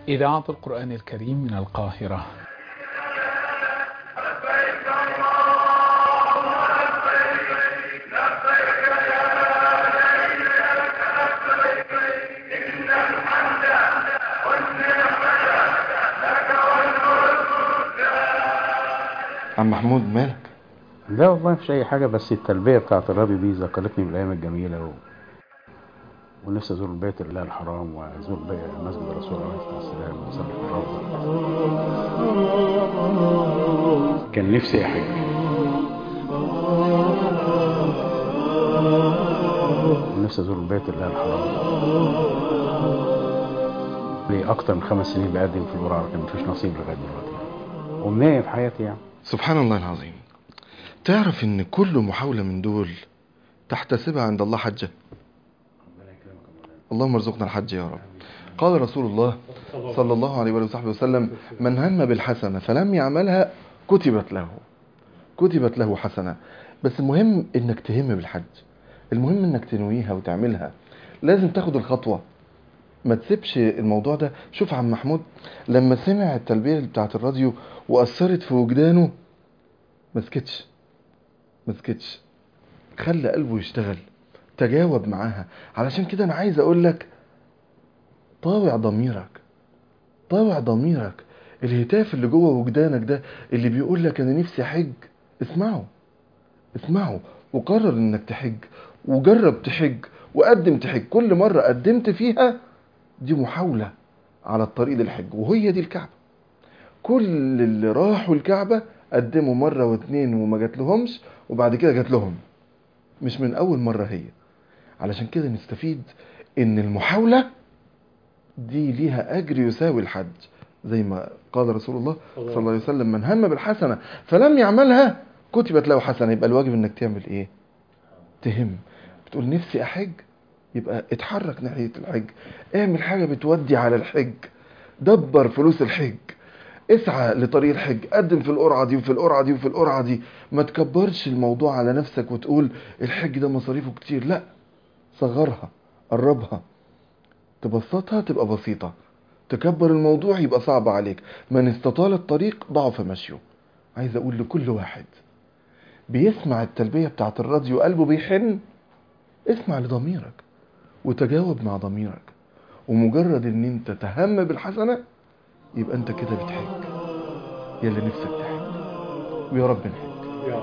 إذاعة القرآن الكريم من القاهرة. عم محمود مالك؟ لا والله مفيش اي حاجه، بس التلبيه بتاعت الراديو دي ذكرتني بالايام الجميله ونفسي ازور البيت الله الحرام وازور مسجد الرسول عليه الصلاه والسلام واصلي في الروضه. كان نفسي احج. ونفسي ازور البيت الله الحرام. لي اكتر من 5 سنين بقدم في القرعه، لكن مفيش نصيب لغايه دلوقتي، ومنية في حياتي يعني. سبحان الله العظيم. تعرف ان كل محاولة من دول تحتسبها عند الله حجة؟ اللهم ارزقنا الحج يا رب. قال رسول الله صلى الله عليه وصحبه وسلم: من هم بالحسنة فلم يعملها كتبت له حسنة. بس المهم انك تهم بالحج، المهم انك تنويها وتعملها. لازم تاخد الخطوة، ما تسيبش الموضوع ده. شوف عم محمود لما سمع التلبية بتاعت الراديو وأثرت في وجدانه، مسكتش خلى قلبه يشتغل، تجاوب معاها. علشان كده انا عايز اقول لك: طاوع ضميرك. الهتاف اللي جوه وجدانك ده اللي بيقول لك انا نفسي احج، اسمعه وقرر انك تحج، وجرب تحج وقدم تحج. كل مرة قدمت فيها دي محاولة على الطريق للحج، وهي دي الكعبة. كل اللي راحوا الكعبة قدموا مرة واتنين وما جات لهمش، وبعد كده جات لهم، مش من اول مرة هي. علشان كده نستفيد ان المحاولة دي ليها اجر يساوي الحج، زي ما قال رسول الله صلى الله عليه وسلم: من هم بالحسنة فلم يعملها كتبت له حسنة. يبقى الواجب انك تعمل ايه؟ تهم. بتقول نفسي احج، يبقى اتحرك ناحية الحج، اعمل حاجة بتودي على الحج، دبر فلوس الحج، اسعى لطريق الحج، قدم في القرعة دي وفي القرعة دي وفي القرعة دي. ما تكبرش الموضوع على نفسك وتقول الحج ده مصاريفه كتير، لا، صغرها، قربها، تبسطها تبقى بسيطة. تكبر الموضوع يبقى صعب عليك. من استطال الطريق ضعف مشيه. عايز اقول لكل واحد بيسمع التلبية بتاعت الراديو قلبه بيحن، اسمع لضميرك وتجاوب مع ضميرك، ومجرد ان انت تهم بالحسنة يبقى انت كده بتحج. يلي نفسك تحج، ويا رب نحج.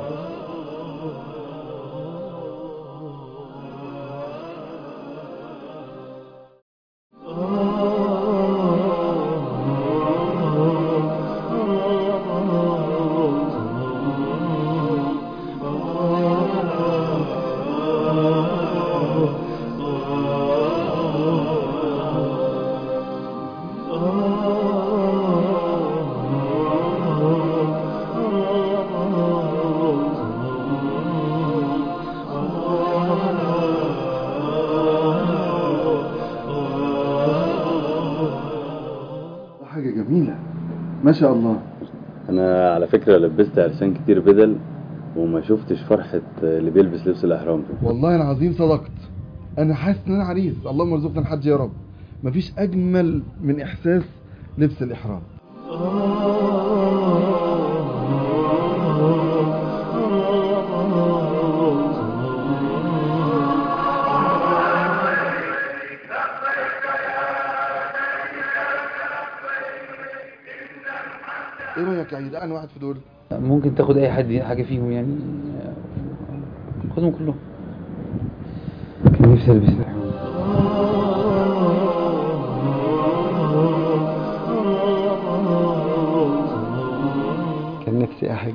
حاجة جميلة ما شاء الله. انا على فكرة لبست عرسان كتير بدل وما شفتش فرحة اللي بيلبس لبس الاحرام ده. والله العظيم صدقت. انا حاسس ان انا عريس. اللهم ارزقنا الحج يا رب. مفيش اجمل من احساس لبس الاحرام. ايه رايك يا عيد؟ انا واحد في دول. ممكن تاخد اي حاجة فيهم يعني، خدهم كلهم. كان نفسي البس الاحرام. كان نفسي احج.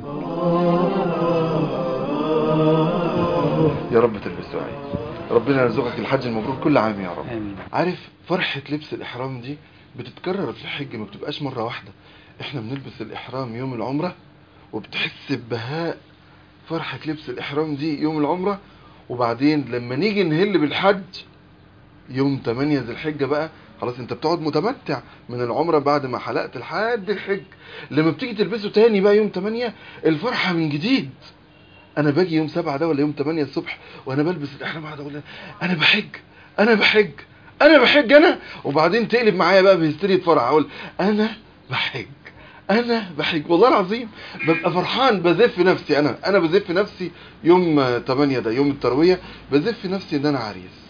يا رب تلبسه يا عيد. ربنا يرزقك الحج المبرور كل عام يا رب. آمين. عارف فرحة لبس الإحرام دي بتتكرر في الحج، ما بتبقاش مرة واحدة. احنا بنلبس الإحرام يوم العمرة، وبتحس ببهاء فرحة لبس الإحرام دي يوم العمرة. وبعدين لما نيجي نهل بالحج يوم 8 ذي الحجة بقى، خلاص انت بتقعد متمتع من العمرة بعد ما حلقت لحد الحج. لما بتيجي تلبسه تاني بقى يوم 8 الفرحة من جديد. انا باجي يوم 7 ده ولا يوم 8 الصبح وانا بلبس الإحرام قاعد اقول انا بحج انا بحج انا، وبعدين تقلب معايا بقى بهستيرية فرح، اقول انا بحج انا بحج. والله العظيم ببقى فرحان، بزف نفسي، انا بزف نفسي يوم 8 ده يوم التروية، بزف نفسي ان انا عريس.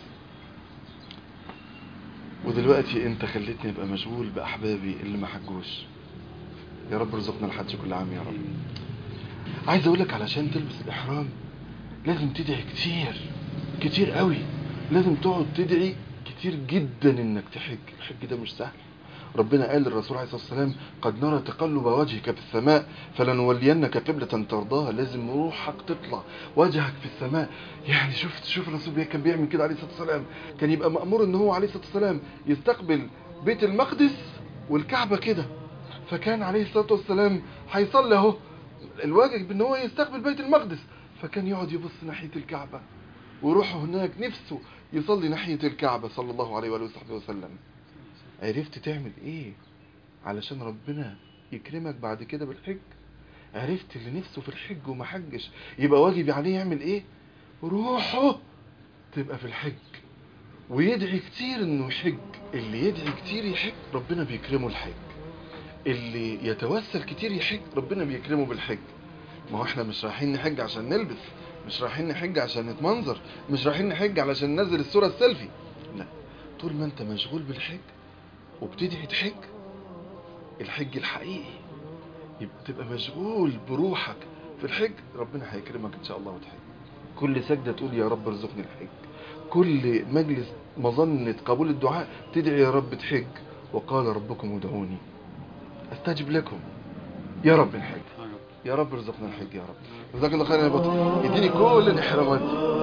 ودلوقتي انت خليتني ابقى مشغول باحبابي اللي ما حجوش. يا رب ارزقنا الحج كل عام يا رب. عايز اقولك علشان تلبس الاحرام لازم تدعي كتير كتير قوي، لازم تقعد تدعي كتير جدا انك تحج. الحج ده مش سهل. ربنا قال للرسول عليه الصلاة والسلام قد نرى تقلب وجهك في السماء فلنولينك قبلة ترضاها. لازم روحك تطلع، وجهك في السماء. يعني شوف الرسول كان بيعمل كده عليه الصلاة والسلام. كان يبقى مأمور ان هو عليه الصلاة والسلام يستقبل بيت المقدس والكعبة كده، فكان عليه الصلاة والسلام هيصلي اهو، الواجب ان هو يستقبل بيت المقدس، فكان يقعد يبص ناحية الكعبة ويروح هناك نفسه يصلي ناحية الكعبة صلى الله عليه وآله وصحبه وسلم. عرفت تعمل ايه علشان ربنا يكرمك بعد كده بالحج؟ عرفت اللي نفسه في الحج وما حجش يبقى واجب عليه يعمل ايه؟ روحه تبقى في الحج ويدعي كتير انه يحج. اللي يدعي كتير يحج ربنا بيكرمه الحج، اللي يتوسل كتير يحج ربنا بيكرمه بالحج. ما هو احنا مش رايحين نحج عشان نلبس، مش رايحين نحج عشان نتمنظر، مش رايحين نحج علشان ننزل الصورة السيلفي. لا، طول ما انت مشغول بالحج وبتدعي تحج، الحج الحقيقي يبقى تبقى مشغول بروحك في الحج، ربنا هيكرمك ان شاء الله وتحج. كل سجدة تقول يا رب ارزقني الحج، كل مجلس مظنة قبول الدعاء تدعي يا رب تحج. وقال ربكم ادعوني استجب لكم. يا رب الحج، يا رب ارزقنا الحج يا رب. جزاك الله خير يا بطل، اديني كل الاحرامات دي.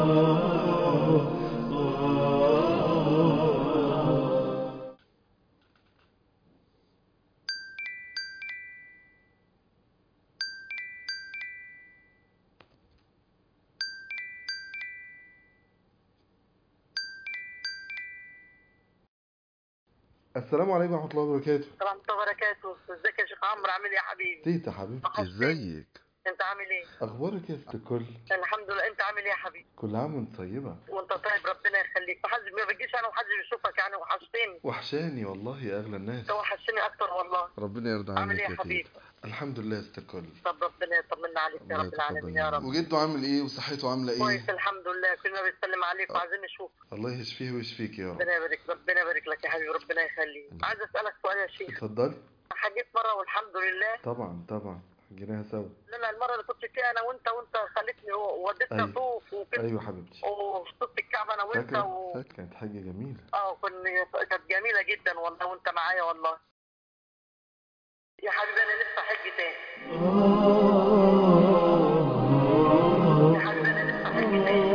السلام عليكم ورحمة الله وبركاته. ورحمة الله وبركاته. ازيك يا شيخ عمرو، عامل ايه يا حبيبي؟ تيتا حبيبتي ازيك؟ انت عامل ايه؟ اخبارك يا ست الكل؟ الحمد لله. انت عامل ايه يا حبيبي؟ كل عام وانت طيبة. وانت طيب، ربنا يخليك. ما بتجيش انا ومحدش بيشوفك يعني، وحشتني. وحشاني والله يا اغلى الناس. انت وحشتني اكتر والله. ربنا يرضى عنك عامل ايه يا يا حبيبي؟ تيتا. الحمد لله يا ست الكل. طب ربنا يطمنا عليك يا الله رب العالمين يتقبل يا رب. منك. وجده عامل ايه وصحته عامله ايه؟ كويس الحمد لله، كلنا بنسلم عليك وعايزين نشوفك. الله يشفيه ويشفيك يا رب. ربنا يبارك لك يا حبيبي، ربنا يخليك. عايز اسالك سؤال يا شيخ. اتفضلي. حجيت مره والحمد لله. طبعا حجيناها سوا. لا المره اللي كنت فيها انا وانت خلتني ووديتنا أيوة. طوف وكده. ايوه حبيبتي. وفي صوت الكعبه انا وانت فاكره كانت حاجه جميله. كانت جميله جدا والله، وانت معايا والله يا حبيبي. انا لسه حج تاني يا حبيبي، انا لسه حج تاني.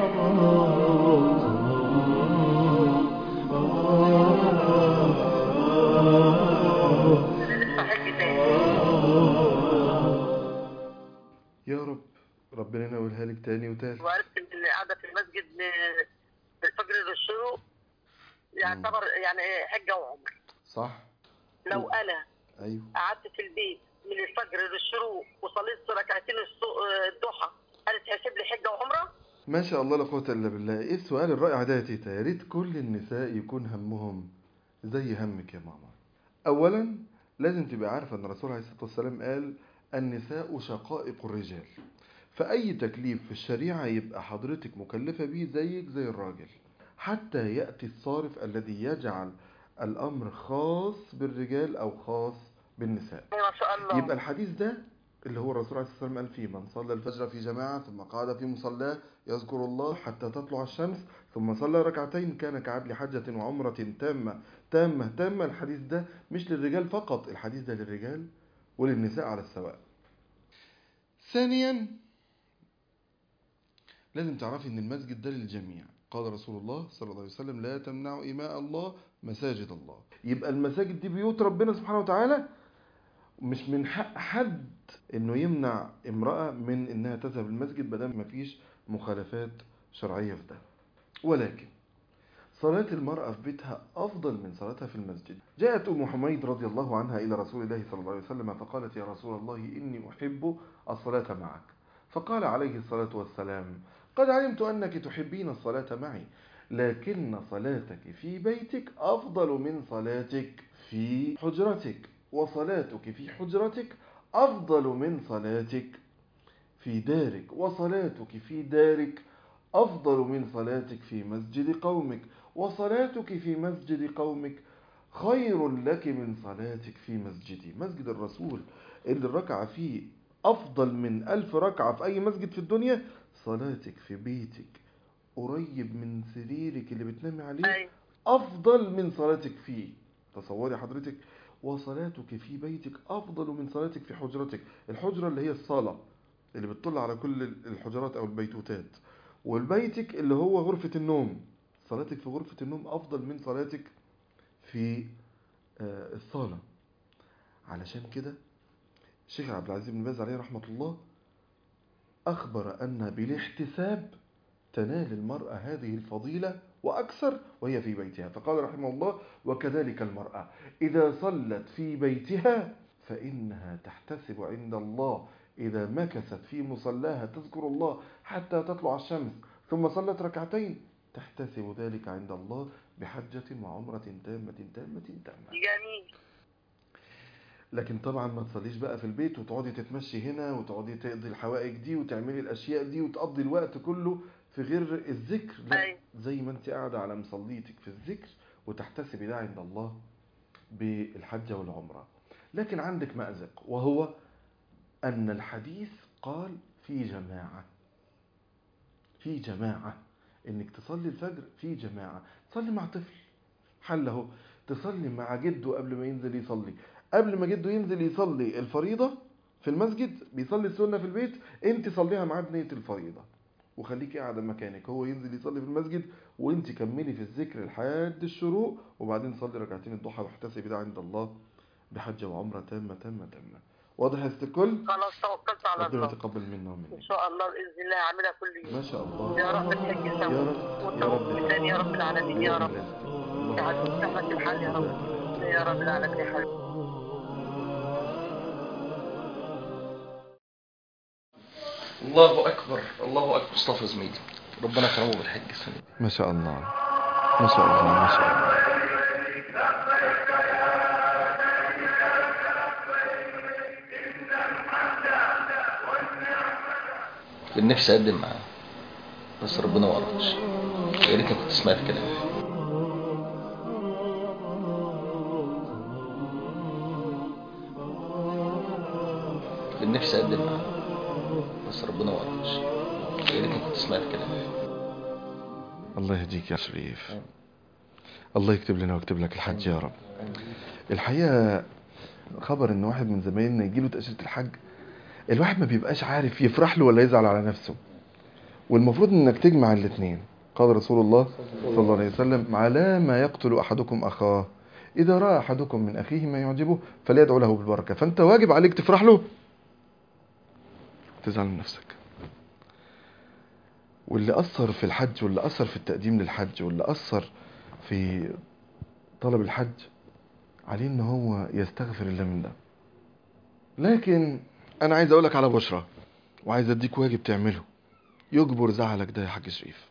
يا رب ربنا ينولها لك تاني وتالت. وعرفت ان اللي قاعده في المسجد في الفجر للشروق يعتبر يعني حجه وعمره. صح. لو انا ايوه قعدت في البيت من الفجر للشروق وصليت ركعتين الضحى، هل تحسب لي حجه وعمره؟ ما شاء الله لا قوه الا بالله. ايه السؤال الرائع ده يا تيتا؟ يا ريت كل النساء يكون همهم زي همك يا ماما. اولا لازم تبقى عارفه ان الرسول عليه الصلاه والسلام قال النساء شقائق الرجال، فأي تكليف في الشريعة يبقى حضرتك مكلفة بيه زيك زي الراجل، حتى يأتي الصارف الذي يجعل الأمر خاص بالرجال أو خاص بالنساء. ما شاء الله. يبقى الحديث ده اللي هو الرسول عليه الصلاة والسلام قال فيه من صلى الفجر في جماعة ثم قعد في مصلاه يذكر الله حتى تطلع الشمس ثم صلى ركعتين كان كعدل حجة وعمرة تامة. الحديث ده مش للرجال فقط، الحديث ده للرجال وللنساء على السواء. ثانيا لازم تعرفي ان المسجد ده للجميع. قال رسول الله صلى الله عليه وسلم لا تمنعوا إماء الله مساجد الله. يبقى المساجد دي بيوت ربنا سبحانه وتعالى، مش من حق حد انه يمنع امرأة من انها تذهب المسجد بدل ما فيش مخالفات شرعية في ده. ولكن صلاة المرأة في بيتها أفضل من صلاتها في المسجد. جاءت أم حميد رضي الله عنها إلى رسول الله صلى الله عليه وسلم فقالت يا رسول الله إني أحب الصلاة معك. فقال عليه الصلاة والسلام قد علمت أنك تحبين الصلاة معي لكن صلاتك في بيتك أفضل من صلاتك في حجرتك، وصلاتك في حجرتك أفضل من صلاتك في دارك، وصلاتك في دارك أفضل من صلاتك في مسجد قومك، وصلاتك في مسجد قومك خير لك من صلاتك في مسجدي. مسجد الرسول اللي الركعة فيه أفضل من 1000 ركعة في أي مسجد في الدنيا، صلاتك في بيتك قريب من سريرك اللي بتنامي عليه أفضل من صلاتك فيه. تصوري حضرتك، وصلاتك في بيتك أفضل من صلاتك في حجرتك. الحجرة اللي هي الصالة اللي بتطل على كل الحجرات أو البيتوتات، والبيتك اللي هو غرفة النوم، صلاتك في غرفة النوم أفضل من صلاتك في الصالة. علشان كده الشيخ عبد العزيز بن باز عليه رحمة الله أخبر أن بالاحتساب تنال المرأة هذه الفضيلة وأكثر وهي في بيتها، فقال رحمه الله: وكذلك المرأة إذا صلت في بيتها فإنها تحتسب عند الله إذا مكثت في مصلاها تذكر الله حتى تطلع الشمس ثم صلت ركعتين تحتسب ذلك عند الله بحجة وعمرة تامة تامة تامة. جميل. لكن طبعا ما تصليش بقى في البيت وتقعدي تتمشي هنا وتقعدي تقضي الحوائج دي وتعملي الأشياء دي وتقضي الوقت كله في غير الذكر، لا، زي ما انت قاعدة على مصليتك في الذكر وتحتسبي ده عند الله بالحجة والعمرة. لكن عندك مأزق، وهو أن الحديث قال في جماعة، في جماعة، إنك تصلي الفجر في جماعة. تصلي مع طفل حله، تصلي مع جده قبل ما ينزل يصلي، قبل ما جده ينزل يصلي الفريضة في المسجد بيصلي السنة في البيت، انت صليها معاه بنية الفريضة وخليكي قاعدة مكانك، هو ينزل يصلي في المسجد وانت كملي في الذكر لحد الشروق، وبعدين صلي ركعتين الضحى واحتسبي ده عند الله بحجة وعمرة تامة تامة تامة. واضح يا ست الكل؟ خلاص توكلت على ربنا الله. يتقبل منا ومنك ان شاء الله باذن الله هعملها كل يوم. ما شاء الله. يا رب تحج يا سوا رب يا رب وتوفقني يا رب العالمين يا رب. الله يا هتفتح لك الحال يا رب يا رب العالمين يا حبيبي. الله أكبر الله أكبر. مصطفى زميلي ربنا يكرمه بالحج. ما شاء الله ما شاء الله ما شاء الله. كان نفسي أقدم معاه بس ربنا ما أردش. يا ريتني كنت سمعت كلامه. كان نفسي أقدم معاه بس ربنا ما أردش. يا ريتني كنت سمعت كلامه. الله يهديك يا شريف، الله يكتب لنا ويكتب لك الحج يا رب. الحقيقة خبر ان واحد من زمايلنا يجيله تأشيرة الحج، الواحد ما بيبقاش عارف يفرح له ولا يزعل على نفسه، والمفروض انك تجمع الاثنين. قال رسول الله صلى الله عليه وسلم: على ما يقتل احدكم اخاه اذا راى احدكم من اخيه ما يعجبه فليدعو له بالبركه. فانت واجب عليك تفرح له تزعل من نفسك. واللي اثر في الحج واللي اثر في التقديم للحج واللي اثر في طلب الحج عليه ان هو يستغفر الله من ده. لكن انا عايز اقولك على بشرة وعايز اديك واجب تعمله يجبر زعلك ده يا حاج شريف.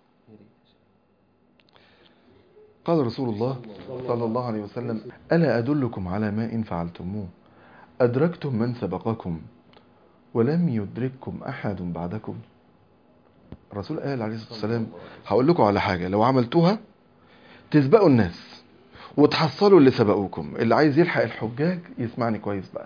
قال رسول الله صلى الله عليه وسلم: ألا أدلكم على ما إن فعلتموه أدركتم من سبقكم ولم يدرككم أحد بعدكم. الرسول قال عليه الصلاة والسلام: هقول لكم على حاجة لو عملتوها تسبقوا الناس وتحصلوا اللي سبقوكم. اللي عايز يلحق الحجاج يسمعني كويس بقى: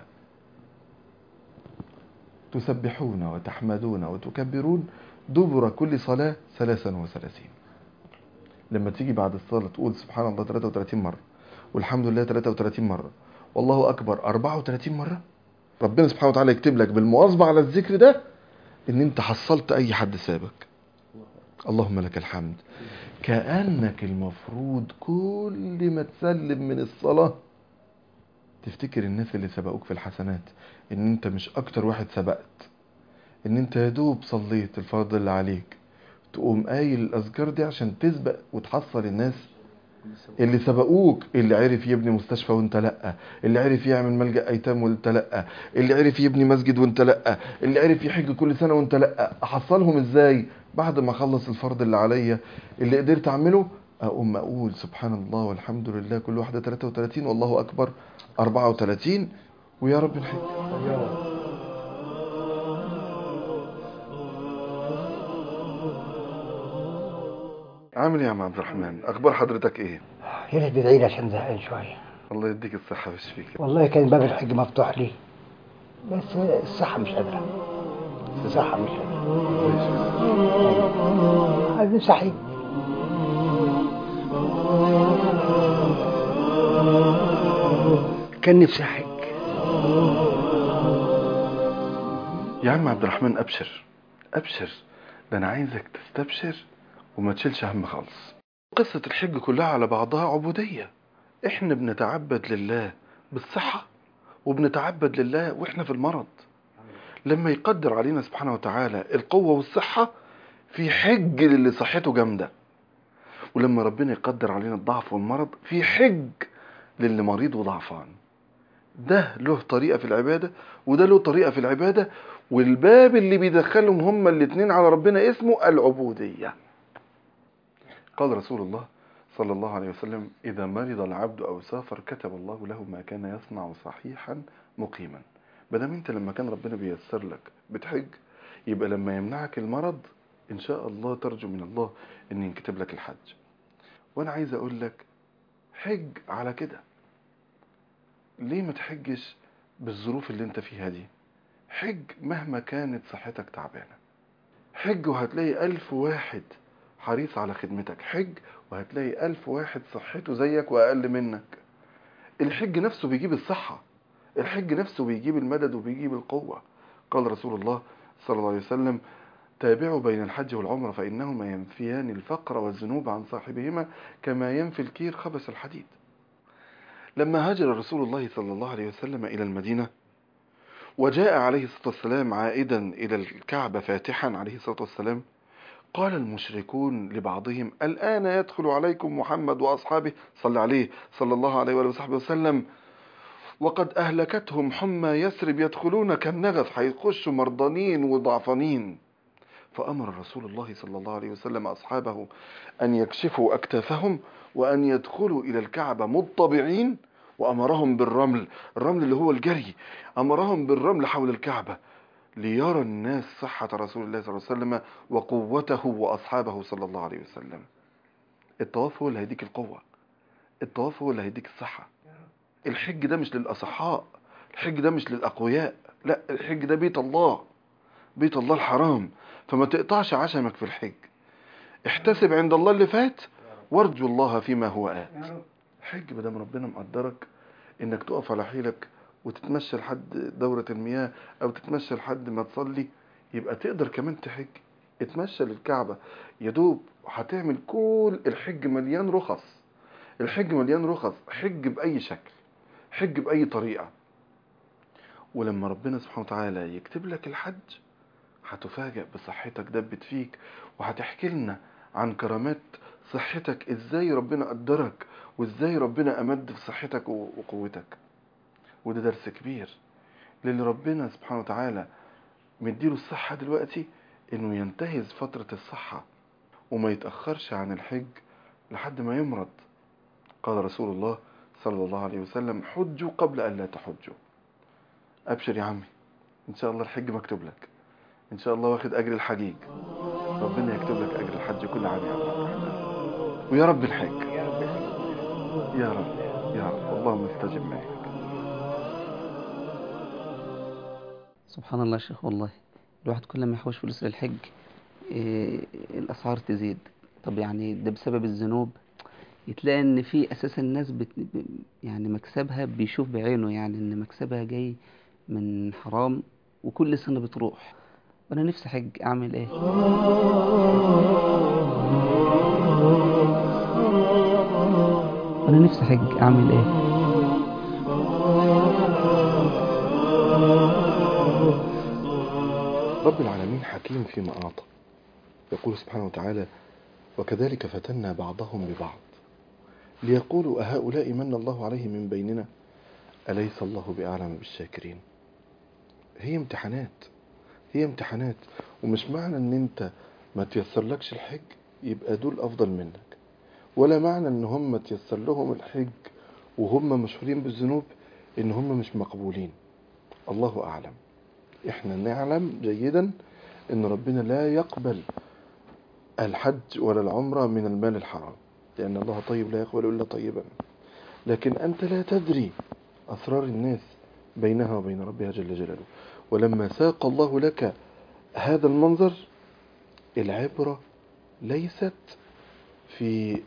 تسبحون وتحمدون وتكبرون دبر كل صلاة 33. لما تيجي بعد الصلاة تقول سبحان الله 33 مرة والحمد لله 33 مرة والله أكبر 34 مرة، ربنا سبحانه وتعالى يكتب لك بالمواظبة على الذكر ده ان انت حصلت اي حد سابك. اللهم لك الحمد. كأنك المفروض كل ما تسلم من الصلاة تفتكر الناس اللي سبقوك في الحسنات، ان انت مش اكتر واحد سبقت، ان انت يدوب صليت الفرض اللي عليك تقوم قايل الاذكار دي عشان تسبق وتحصل الناس اللي سبقوك، اللي عرف يبني مستشفى وانت لأ، اللي عرف يعمل ملجأ ايتام وانت لأ، اللي عرف يبني مسجد وانت لأ، اللي عرف يحج كل سنة وانت لأ. احصلهم ازاي؟ بعد ما اخلص الفرض اللي عليا اللي قدرت اعمله، اقوم اقول سبحان الله والحمد لله، كل واحدة 33 والله اكبر 34، ويا رب نحج. عامل ايه يا عم عبد الرحمن؟ اخبار حضرتك ايه؟ يا ريت تدعي لي عشان زهقان شويه. الله يديك الصحة ويشفيك. والله كان باب الحج مفتوح لي، بس الصحة مش قادرة. الصحة مش قادرة. عايزين صحيح. كان نفسي أحج. يا عم عبد الرحمن أبشر أبشر، ده أنا عايزك تستبشر وما تشيلش هم خالص. قصة الحج كلها على بعضها عبودية. احنا بنتعبد لله بالصحة، وبنتعبد لله واحنا في المرض. لما يقدر علينا سبحانه وتعالى القوة والصحة، في حج للي صحته جامدة. ولما ربنا يقدر علينا الضعف والمرض، في حج للي مريض وضعفان. ده له طريقة في العبادة وده له طريقة في العبادة، والباب اللي بيدخلهم هما الاتنين على ربنا اسمه العبودية. قال رسول الله صلى الله عليه وسلم: إذا مرض العبد أو سافر كتب الله له ما كان يصنع صحيحا مقيما. بدام انت لما كان ربنا بيسر لك بتحج، يبقى لما يمنعك المرض إن شاء الله ترجو من الله إن ينكتب لك الحج. وأنا عايز أقول لك حج على كده. ليه ما تحجش بالظروف اللي انت فيها دي؟ حج مهما كانت صحتك تعبانة. حج وهتلاقي 1000 واحد حريص على خدمتك. حج وهتلاقي 1000 واحد صحته زيك وأقل منك. الحج نفسه بيجيب الصحة، الحج نفسه بيجيب المدد وبيجيب القوة. قال رسول الله صلى الله عليه وسلم: تابعوا بين الحج والعمرة فإنهما ينفيان الفقر والذنوب عن صاحبهما كما ينفي الكير خبث الحديد. لما هاجر رسول الله صلى الله عليه وسلم إلى المدينة، وجاء عليه الصلاة والسلام عائدا إلى الكعبة فاتحا عليه الصلاة والسلام، قال المشركون لبعضهم: الآن يدخل عليكم محمد وأصحابه صلى عليه صلى الله عليه وصحبه وسلم، وقد أهلكتهم حمى يثرب، يدخلون كالنغف، حيخشوا مرضانين وضعفانين. فأمر رسول الله صلى الله عليه وسلم أصحابه أن يكشفوا أكتافهم وأن يدخلوا إلى الكعبة مضطبعين، وأمرهم بالرمل، الرمل اللي هو الجري، أمرهم بالرمل حول الكعبة ليرى الناس صحة رسول الله صلى الله عليه وسلم وقوته وأصحابه صلى الله عليه وسلم. الطواف هو اللي هيديك القوة، الطواف هو اللي هيديك الصحة. الحج ده مش للأصحاء، الحج ده مش للأقوياء، لا، الحج ده بيت الله، بيت الله الحرام. فما تقطعش عشمك في الحج. احتسب عند الله اللي فات وارجو الله فيما هو آت. حج بدم ربنا مقدرك انك تقف على حيلك وتتمشى لحد دورة المياه او تتمشى لحد ما تصلي، يبقى تقدر كمان تحج. اتمشى للكعبة يدوب، هتعمل كل الحج مليان رخص. الحج مليان رخص. حج بأي شكل، حج بأي طريقة. ولما ربنا سبحانه وتعالى يكتب لك الحج، هتفاجأ بصحتك دبت فيك، وهتحكي لنا عن كرامات صحتك، ازاي ربنا قدرك وازاي ربنا امد في صحتك وقوتك. وده درس كبير للي ربنا سبحانه وتعالى مديله الصحة دلوقتي، انه ينتهز فترة الصحة وما يتأخرش عن الحج لحد ما يمرض. قال رسول الله صلى الله عليه وسلم: حجوا قبل أن لا تحجوا. أبشر يا عمي، إن شاء الله الحج مكتوب لك، إن شاء الله واخد أجر الحجيج، ربنا يكتب لك أجر الحج كل عام يا عبد الرحمن. ويا رب الحج، يا رب يا رب، اللهم استجب منك. سبحان الله يا شيخ، والله الواحد كل ما يحوش فلوس للحج الأسعار تزيد. طب يعني ده بسبب الذنوب. يتلاقي ان في اساسا الناس يعني مكسبها بيشوف بعينه، يعني ان مكسبها جاي من حرام، وكل سنة بتروح. وانا نفسي حج، اعمل ايه؟ وانا نفسي حج، اعمل ايه؟ رب العالمين حكيم فيما أعطى. يقول سبحانه وتعالى: وكذلك فتنا بعضهم ببعض ليقولوا أهؤلاء من الله عليهم من بيننا أليس الله بأعلم بالشاكرين. هي امتحانات، ومش معنى ان انت ما تيسر لكش الحج يبقى دول افضل منك، ولا معنى ان هم تيسر لهم الحج وهم مشهورين بالذنوب ان هم مش مقبولين. الله اعلم. احنا نعلم جيدا ان ربنا لا يقبل الحج ولا العمرة من المال الحرام، لان الله طيب لا يقبل الا طيبا. لكن انت لا تدري اسرار الناس بينها وبين ربها جل جلاله. ولما ساق الله لك هذا المنظر، العبرة ليست في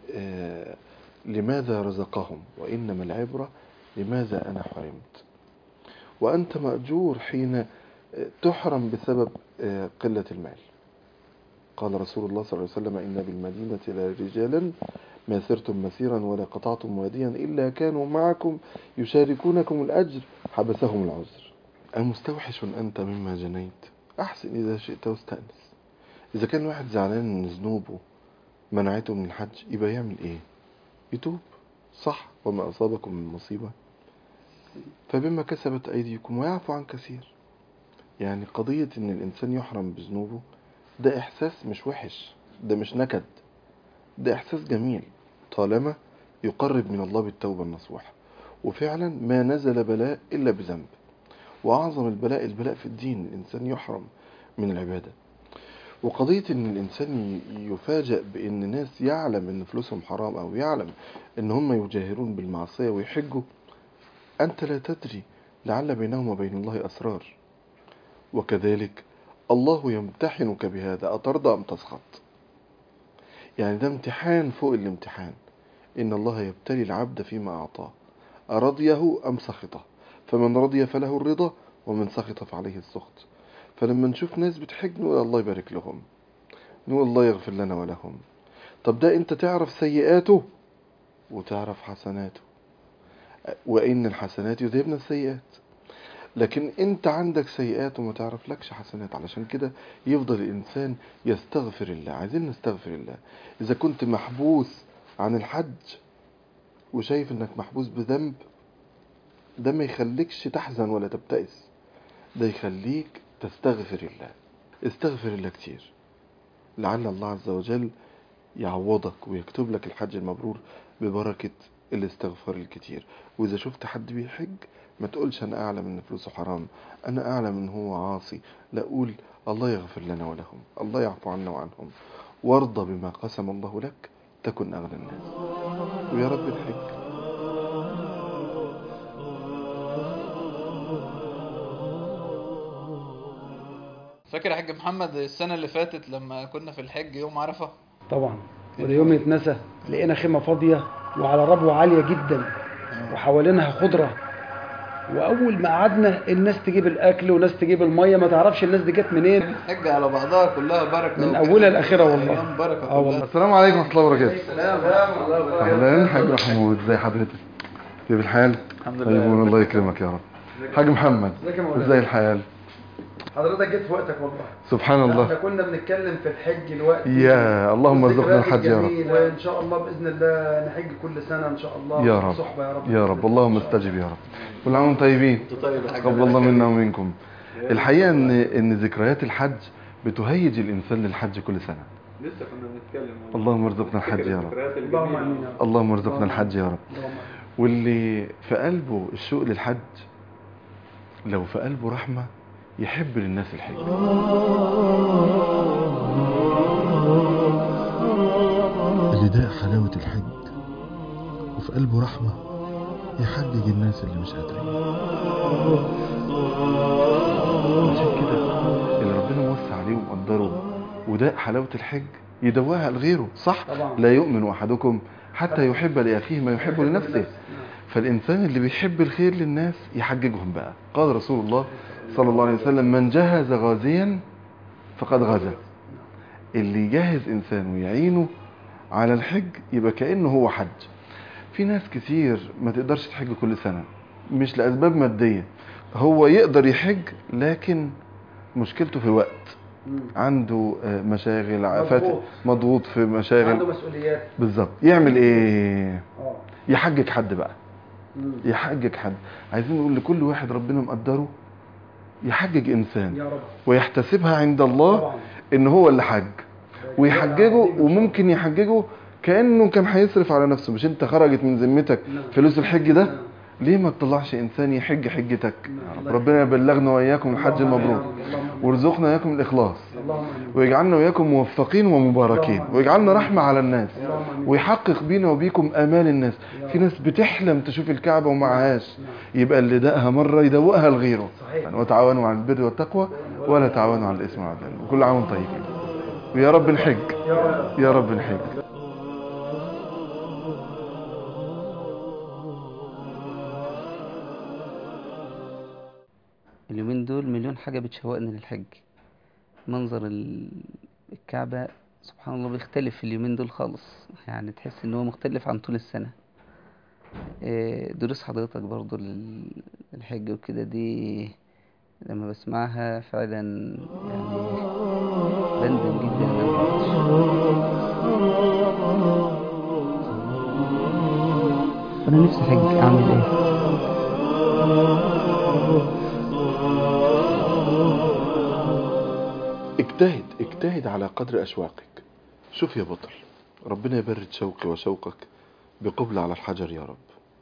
لماذا رزقهم، وإنما العبرة لماذا أنا حرمت. وأنت مأجور حين تحرم بسبب قلة المال. قال رسول الله صلى الله عليه وسلم: إن بالمدينة لرجالا ما سرتم مسيرا ولا قطعتم واديا إلا كانوا معكم يشاركونكم الأجر حبسهم العذر. أمستوحش أنت مما جنيت؟ أحسن إذا شئت واستأنس. إذا كان واحد زعلان من ذنوبه منعته من الحج، يبقى يعمل إيه؟ يتوب، صح؟ وما أصابكم من مصيبة فبما كسبت أيديكم ويعفو عن كثير. يعني قضية إن الإنسان يحرم بذنوبه ده إحساس مش وحش، ده مش نكد، ده إحساس جميل طالما يقرب من الله بالتوبة النصوح. وفعلا ما نزل بلاء إلا بذنب، وأعظم البلاء في الدين الإنسان يحرم من العبادة. وقضية إن الإنسان يفاجأ بإن ناس يعلم إن فلوسهم حرام، أو يعلم إن هم يجاهرون بالمعصية ويحجوا، أنت لا تدري لعل بينهم وبين الله أسرار. وكذلك الله يمتحنك بهذا، أترضى أم تسخط؟ يعني ده امتحان فوق الامتحان. إن الله يبتلي العبد فيما أعطاه، أرضيه أم سخطه، فمن رضي فله الرضا ومن سخط فعليه السخط. فلما نشوف ناس بتحج نقول الله يبارك لهم، نقول الله يغفر لنا ولهم. طب ده انت تعرف سيئاته وتعرف حسناته، وإن الحسنات يذهبن السيئات. لكن انت عندك سيئات وما تعرف لكش حسنات. علشان كده يفضل الإنسان يستغفر الله. عايزين نستغفر الله. إذا كنت محبوس عن الحج وشايف انك محبوس بذنب، ده ما يخليكش تحزن ولا تبتئس، ده يخليك تستغفر الله. استغفر الله كتير، لعل الله عز وجل يعوضك ويكتب لك الحج المبرور ببركة الاستغفار الكتير. وإذا شفت حد بيحج ما تقولش أنا أعلم إن فلوسه حرام، أنا أعلم إن هو عاصي، لا، قول الله يغفر لنا ولهم، الله يعفو عنا وعنهم، وارضى بما قسم الله لك تكن أغنى الناس. ويا رب الحج. فاكر يا حاج محمد السنة اللي فاتت لما كنا في الحج يوم عرفة؟ طبعا، وده يوم يتنسى. لقينا خيمة فاضية وعلى ربوة عالية جدا وحوالينها خضرة، وأول ما قعدنا الناس تجيب الأكل وناس تجيب المية، ما تعرفش الناس دي جت منين. الحج على بعضها كلها بركة من أولها لآخرها والله. بركة والله. السلام عليكم ورحمة الله وبركاته. السلام. أهلا حاج محمود، ازي حضرتك؟ كيف الحال؟ الحمد لله. طيب، الله يكرمك يا رب. حاج محمد، ازاي الحال؟ حضرتك جيت في وقتك والله. سبحان الله. احنا كنا بنتكلم في الحج دلوقتي. يا اللهم ارزقنا الحج يا رب. وان شاء الله باذن الله نحج كل سنه ان شاء الله. يا رب. صحبه يا رب. يا رب، اللهم استجب يا رب. كل عام وانتم طيبين. تقبل الله منا ومنكم. الحقيقه ان ذكريات الحج بتهيج الانسان للحج كل سنه. لسه كنا بنتكلم. اللهم ارزقنا الحج يا رب. اللهم امين. اللهم ارزقنا الحج يا رب. واللي في قلبه الشوق للحج، لو في قلبه رحمه يحب للناس الحج. اللي ده حلاوة الحج وفي قلبه رحمة يحجج الناس اللي مش قادرين. عشان كده اللي ربنا موسع عليه ومقدره وده حلاوة الحج يدواها لغيره، صح؟ طبعا. لا يؤمن أحدكم حتى يحب لأخيه ما يحب لنفسه. فالإنسان اللي بيحب الخير للناس يحججهم بقى. قال رسول الله صلى الله عليه وسلم: من جهز غازيا فقد غزا. اللي يجهز إنسان ويعينه على الحج يبقى كأنه هو حج. في ناس كتير ما تقدرش تحج كل سنة، مش لأسباب مادية، هو يقدر يحج لكن مشكلته في الوقت، عنده مشاغل، مضغوط. مضغوط في مشاغل، عنده مسؤوليات. بالظبط. يعمل ايه؟ يحجج حد بقى. يحجج حد. عايزين نقول لكل واحد ربنا مقدره يحجج انسان يا رب. ويحتسبها عند الله طبعا. ان هو اللي حج، ويحججه. وممكن يحججه كأنه كان هيصرف على نفسه. مش انت خرجت من ذمتك فلوس الحج ده؟ ليه ما تطلعش انسان يحج حجتك؟ ربنا يبلغنا واياكم الحج المبرور، وارزقنا واياكم الاخلاص، ويجعلنا واياكم موفقين ومباركين، ويجعلنا رحمة على الناس، ويحقق بينا وبيكم امال الناس. في ناس بتحلم تشوف الكعبة ومعهاش، يبقى اللي دقها مرة يدوقها لغيره. يعني وتعاونوا على البر والتقوى ولا تعاونوا على الاثم والعدوان. وكل عام وانتم طيبين. ويا رب نحج، يا رب نحج. اليومين دول مليون حاجة بتشوقني للحج. منظر الكعبة سبحان الله بيختلف اليومين دول خالص، يعني تحس ان هو مختلف عن طول السنة. دروس حضرتك برضو للحج وكده، دي لما بسمعها فعلا يعني بندم جدا ان انا مرحتش. فانا نفسي حج، اعمل ايه؟ اجتهد على قدر أشواقك. شوف يا بطل، ربنا يبرد شوقي وشوقك بقبل على الحجر يا رب.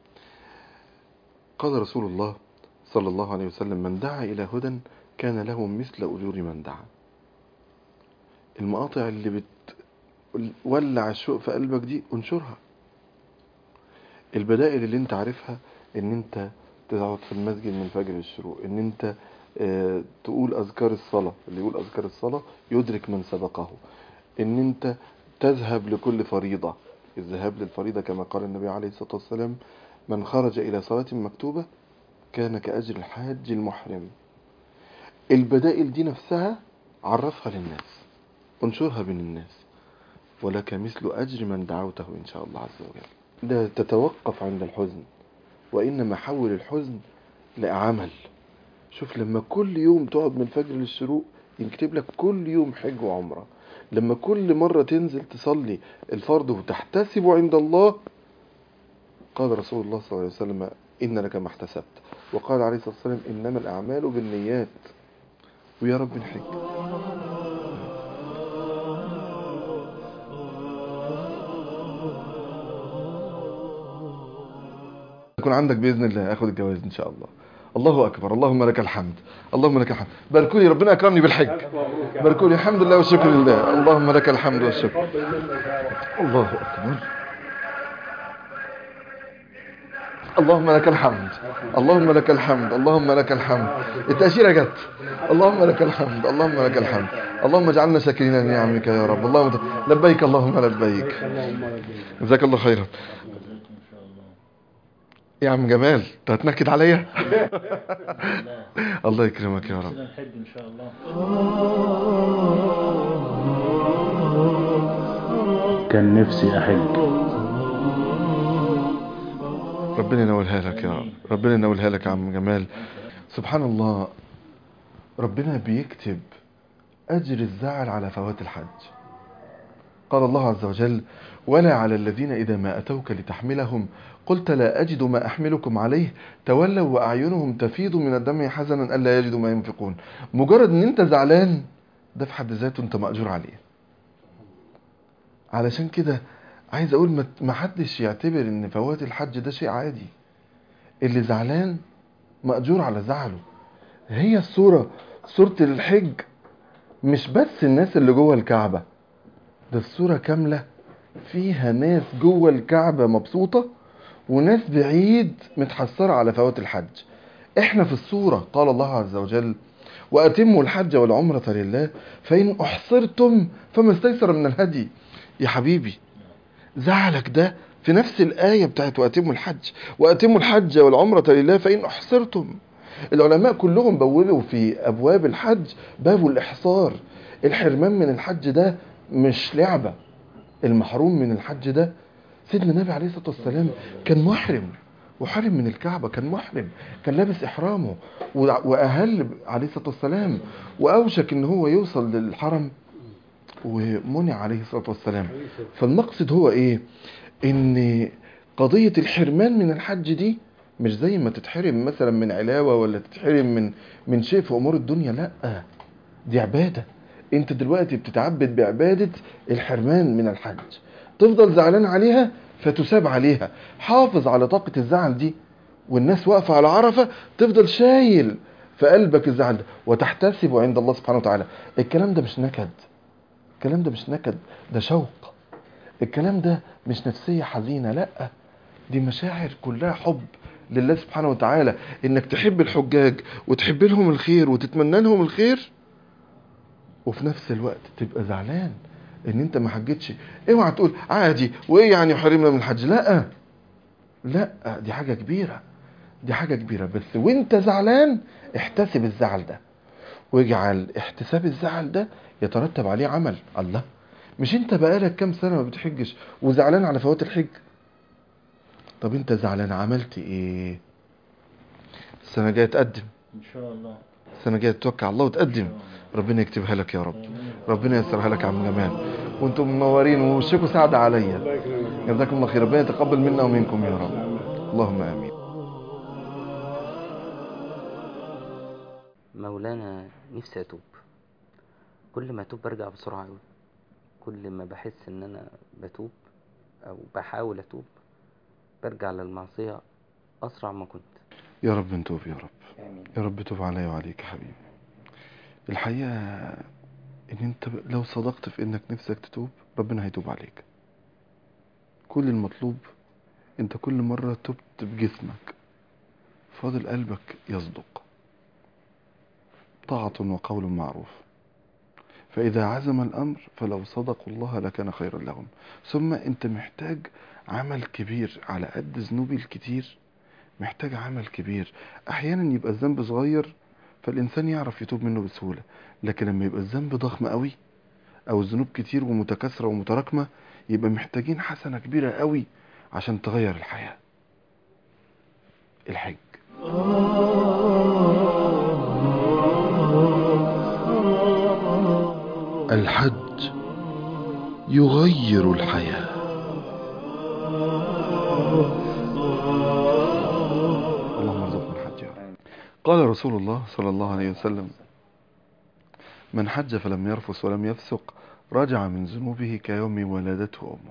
قال رسول الله صلى الله عليه وسلم: من دعا إلى هدى كان له مثل أجور من دعا. المقاطع اللي بتولع الشوق في قلبك دي انشرها. البدائل اللي انت عارفها، ان انت تقعد في المسجد من فجر للشروق، ان انت تقول أذكار الصلاة. اللي يقول أذكار الصلاة يدرك من سبقه. ان انت تذهب لكل فريضة. الذهاب للفريضة كما قال النبي عليه الصلاة والسلام: من خرج إلى صلاة مكتوبة كان كأجر الحاج المحرم. البدائل دي نفسها عرفها للناس، انشرها بين الناس، ولك مثل أجر من دعوته إن شاء الله عز وجل. لا تتوقف عند الحزن، وإنما حول الحزن لعمل. شوف لما كل يوم تقعد من الفجر للشروق يكتب لك كل يوم حج وعمرة. لما كل مرة تنزل تصلي الفرض وتحتسب عند الله، قال رسول الله صلى الله عليه وسلم: إن لك ما احتسبت. وقال عليه الصلاة والسلام: إنما الأعمال بالنيات. ويا رب نحج. يكون عندك بإذن الله أخذ الجواز إن شاء الله. الله أكبر، اللهم لك الحمد، اللهم لك الحمد. باركولي، ربنا أكرمني بالحج. باركولي، الحمد لله والشكر لله. اللهم لك الحمد والشكر. الله أكبر، اللهم لك الحمد، اللهم لك الحمد، اللهم لك الحمد. التأشيرة جت. اللهم لك الحمد، اللهم لك الحمد. اللهم اجعلنا شاكرين لنعمك يا رب. اللهم لبيك اللهم لبيك. جزاك الله خيرا. يا عم جمال، انت هتنكد عليا؟ الله يكرمك يا رب. نحب ان شاء الله. كان نفسي احج. ربنا ينولها لك يا رب، ربنا ينولها لك يا عم جمال. سبحان الله، ربنا بيكتب أجر الزعل على فوات الحج. قال الله عز وجل: ولا على الذين إذا ما أتوك لتحملهم قلت لا أجد ما أحملكم عليه تولوا وأعينهم تفيض من الدمع حزنا ألا يجدوا ما ينفقون. مجرد أن أنت زعلان ده في حد ذاته أنت مأجور عليه. علشان كده عايز أقول ما حدش يعتبر أن فوات الحج ده شيء عادي. اللي زعلان مأجور على زعله. هي صورة الحج مش بس الناس اللي جوه الكعبة، ده الصورة كاملة فيها ناس جوه الكعبة مبسوطة وناس بعيد متحسرة على فوات الحج. احنا في الصورة. قال الله عز وجل: وأتموا الحج والعمرة لله فإن أحصرتم فما استيسر من الهدي. يا حبيبي، زعلك ده في نفس الآية بتاعت وأتموا الحج، وأتموا الحج والعمرة لله فإن أحصرتم. العلماء كلهم بوّبوا في أبواب الحج باب الإحصار. الحرمان من الحج ده مش لعبة. المحروم من الحج ده سيدنا النبي عليه الصلاة والسلام كان محرم وحرم من الكعبة، كان محرم، كان لابس إحرامه وأهل عليه الصلاة والسلام، وأوشك إن هو يوصل للحرم ومنع عليه الصلاة والسلام. فالمقصد هو إيه؟ إن قضية الحرمان من الحج دي مش زي ما تتحرم مثلا من علاوة ولا تتحرم من شيء في أمور الدنيا، لأ، دي عبادة. انت دلوقتي بتتعبد بعبادة الحرمان من الحج، تفضل زعلان عليها فتساب عليها. حافظ على طاقة الزعل دي، والناس واقفة على عرفة تفضل شايل في قلبك الزعل ده وتحتسب عند الله سبحانه وتعالى. الكلام ده مش نكد، الكلام ده مش نكد، ده شوق. الكلام ده مش نفسية حزينة، لأ، دي مشاعر كلها حب لله سبحانه وتعالى. انك تحب الحجاج وتحب لهم الخير وتتمنى لهم الخير، وفي نفس الوقت تبقى زعلان ان انت ما حجتش. اوعى تقول عادي وايه يعني حرمنا من الحج، لا لا، دي حاجة كبيرة، دي حاجة كبيرة. بس وانت زعلان احتسب الزعل ده، واجعل احتساب الزعل ده يترتب عليه عمل. الله، مش انت بقالك كام سنة ما بتحجش وزعلان على فوات الحج؟ طب انت زعلان عملت ايه؟ السنة الجاية تقدم ان شاء الله، السنة الجاية تتوكل على الله وتقدم، ربنا يكتبها لك يا رب، ربنا ييسرها لك يا عم جمال. وانتم منورين ووشكم سعد عليا، جزاكم الله خير، ربنا يتقبل منا ومنكم يا رب، اللهم امين. مولانا نفسي اتوب، كل ما اتوب برجع بسرعه قوي، كل ما بحس ان انا بتوب او بحاول اتوب برجع للمعصيه اسرع ما كنت. يا رب نتوب يا رب، يا رب توب عليا وعليك يا حبيبي. الحقيقة ان انت لو صدقت في انك نفسك تتوب ربنا هيتوب عليك. كل المطلوب انت كل مرة تبت بجسمك، فاضل قلبك يصدق. طاعة وقول معروف، فإذا عزم الأمر فلو صدقوا الله لكان خيرا لهم. ثم أنت محتاج عمل كبير على قد ذنوبي الكتير، محتاج عمل كبير. أحيانا يبقى الذنب صغير فالإنسان يعرف يتوب منه بسهولة، لكن لما يبقى الذنب ضخم قوي أو الذنوب كتير ومتكاثرة ومتراكمة يبقى محتاجين حسنة كبيرة قوي عشان تغير الحياة. الحج الحج يغير الحياة. اللهم ارزقنا الحج يا رب. قال رسول الله صلى الله عليه وسلم: من حج فلم يرفث ولم يفسق رجع من ذنوبه كيوم ولدته أمه.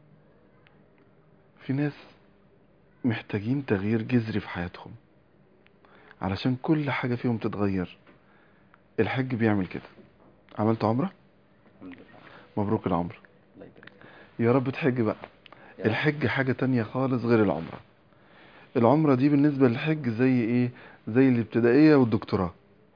في ناس محتاجين تغيير جذري في حياتهم علشان كل حاجة فيهم تتغير. الحج بيعمل كده. عملت عمرة؟ مبروك العمرة، يا رب تحج بقى. الحج حاجة تانية خالص غير العمرة. العمرة دي بالنسبة للحج زي ايه؟ زي الابتدائية والدكتوراه.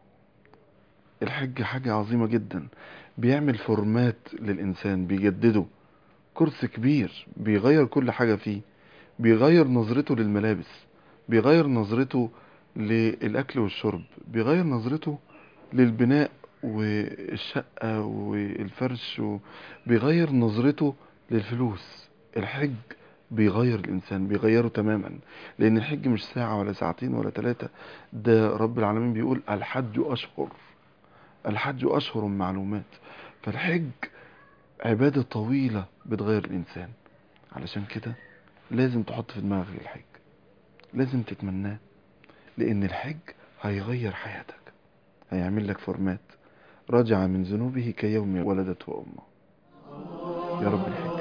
الحج حاجة عظيمة جدا، بيعمل فورمات للإنسان، بيجدده، كورس كبير بيغير كل حاجة فيه، بيغير نظرته للملابس، بيغير نظرته للأكل والشرب، بيغير نظرته للبناء والشقة والفرش، بيغير نظرته للفلوس. الحج بيغير الإنسان، بيغيره تماما، لأن الحج مش ساعة ولا ساعتين ولا 3. ده رب العالمين بيقول الحج أشهر، الحج أشهر معلومات. فالحج عبادة طويلة بتغير الإنسان. علشان كده لازم تحط في دماغك الحج، لازم تتمناه، لأن الحج هيغير حياتك، هيعمل لك فورمات. رجع من ذنوبه كيوم ولدته أمه. يا رب الحج.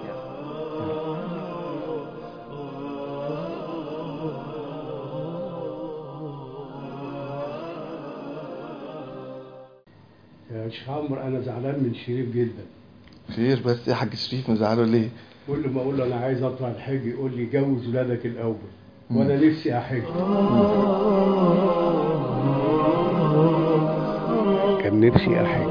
يا شيخ عمرو انا زعلان من شريف جدا. خير بس يا حاج شريف، مزعله ليه؟ كل ما اقول له انا عايز اطلع الحج يقول لي جوز ولادك الاول، وانا نفسي احج. كان نفسي احج.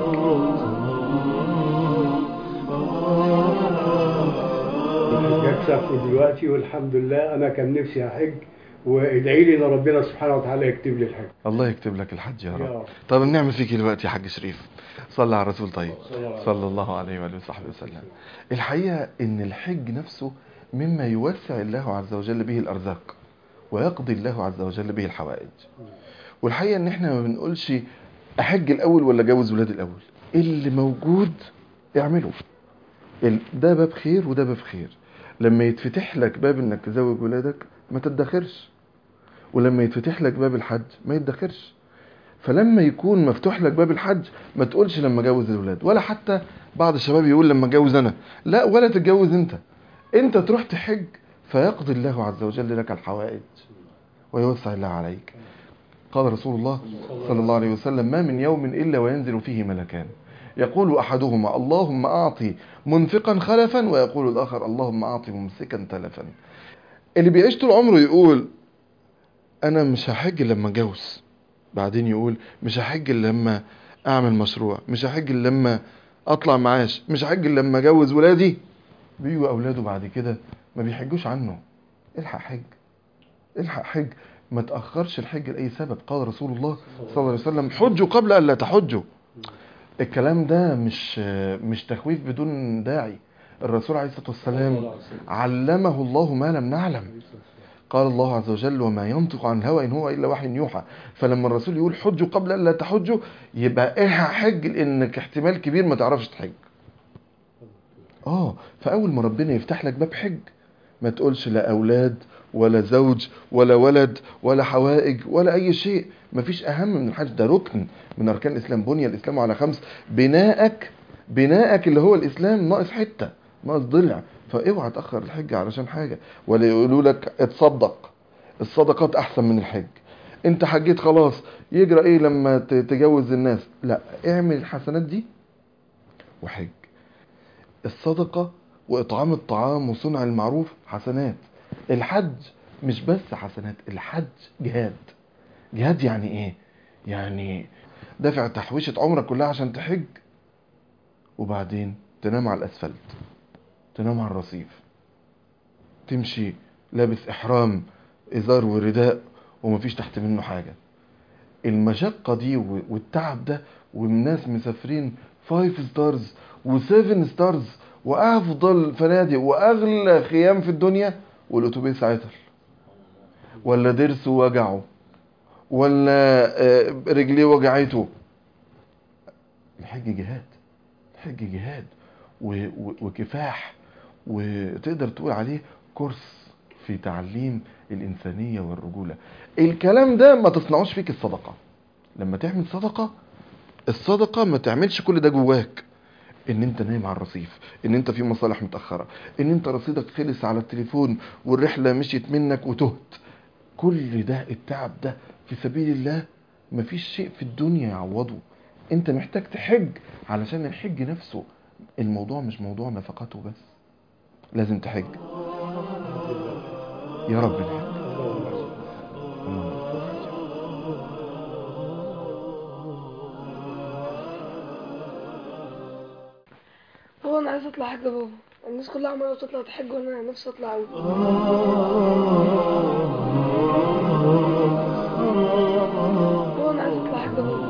الحجاج سافروا دلوقتي والحمد لله، انا كان نفسي احج، وادعي لي ان ربنا سبحانه وتعالى يكتب لي الحج. الله يكتب لك الحج يا رب. طب نعمل فيك دلوقتي يا حاج شريف، صلى على الرسول. طيب صلى الله عليه وآله وصحبه وسلم. الحقيقة ان الحج نفسه مما يوسع الله عز وجل به الارزاق ويقضي الله عز وجل به الحوائج. والحقيقة ان احنا ما بنقولش احج الاول ولا جوز ولادي الاول، اللي موجود اعمله. ده باب خير وده باب خير. لما يتفتح لك باب انك تزوج ولادك ما تدخرش، ولما يتفتح لك باب الحج ما يتدخرش. فلما يكون مفتوح لك باب الحج ما تقولش لما جوز الولاد، ولا حتى بعض الشباب يقول لما جوز انا، لا، ولا تتجوز انت تروح تحج فيقضي الله عز وجل لك الحوائج ويوسع الله عليك. قال رسول الله صلى الله عليه وسلم: ما من يوم إلا وينزل فيه ملكان، يقول أحدهما اللهم أعطي منفقا خلفا، ويقول الآخر اللهم أعطي ممسكا تلفا. اللي بيعيش طول عمره يقول أنا مش هحج لما أتجوز، بعدين يقول مش هحج لما أعمل مشروع، مش هحج لما أطلع معاش، مش هحج لما أجوز ولادي، بيجوا أولاده بعد كده ما بيحجوش عنه. الحق حج، الحق حج، ما تأخرش الحج لأي سبب. قال رسول الله صلى الله عليه وسلم: حجوا قبل أن لا تحجوا. الكلام ده مش تخويف بدون داعي. الرسول عليه الصلاة والسلام علمه الله ما لم نعلم. قال الله عز وجل: وما ينطق عن الهوى إن هو إلا وحي يوحى. فلما الرسول يقول حجوا قبل أن لا تحجوا، يبقى الحق حج، لأنك احتمال كبير ما تعرفش تحج. فأول ما ربنا يفتح لك باب حج ما تقولش لا أولاد ولا زوج ولا ولد ولا حوائج ولا أي شيء. مفيش أهم من الحج، ده ركن من أركان الإسلام. بني الإسلام على 5. بناءك اللي هو الإسلام ناقص حتة، ناقص ضلع. فاوعى تأخر الحج علشان حاجة، ولا يقولوا لك اتصدق، الصدقات أحسن من الحج. انت حجيت خلاص، يجرى ايه لما تجوز الناس؟ لا، اعمل الحسنات دي وحج. الصدقة وإطعام الطعام وصنع المعروف حسنات. الحج مش بس حسنات، الحج جهاد. جهاد يعني ايه؟ يعني دافع تحويشة عمرك كلها عشان تحج، وبعدين تنام على الأسفلت، تنام على الرصيف، تمشي لابس إحرام إزار ورداء ومفيش تحت منه حاجة. المشقة دي والتعب ده، والناس مسافرين 5 ستارز و7 ستارز وأفضل فنادق وأغلى خيام في الدنيا، والأتوبيس عطل، ولا ضرسه وجعه، ولا رجليه وجعته. الحج جهاد، الحج جهاد وكفاح، وتقدر تقول عليه كورس في تعليم الإنسانية والرجولة. الكلام ده ما تصنعوش فيك الصدقة. لما تعمل صدقة، الصدقة ما تعملش كل ده جواك، ان انت نايم على الرصيف، ان انت في مصالح متأخرة، ان انت رصيدك خلص على التليفون والرحلة مشيت منك وتهت. كل ده التعب ده في سبيل الله مفيش شيء في الدنيا يعوضه. انت محتاج تحج علشان الحج نفسه. الموضوع مش موضوع نفقاته بس، لازم تحج. يا رب نحج. هو انا عايز اطلع حج يا بابا. الناس كلها عماله تطلع تحج وانا نفسي اطلع قوي. هو انا عايز اطلع حج يا بابا.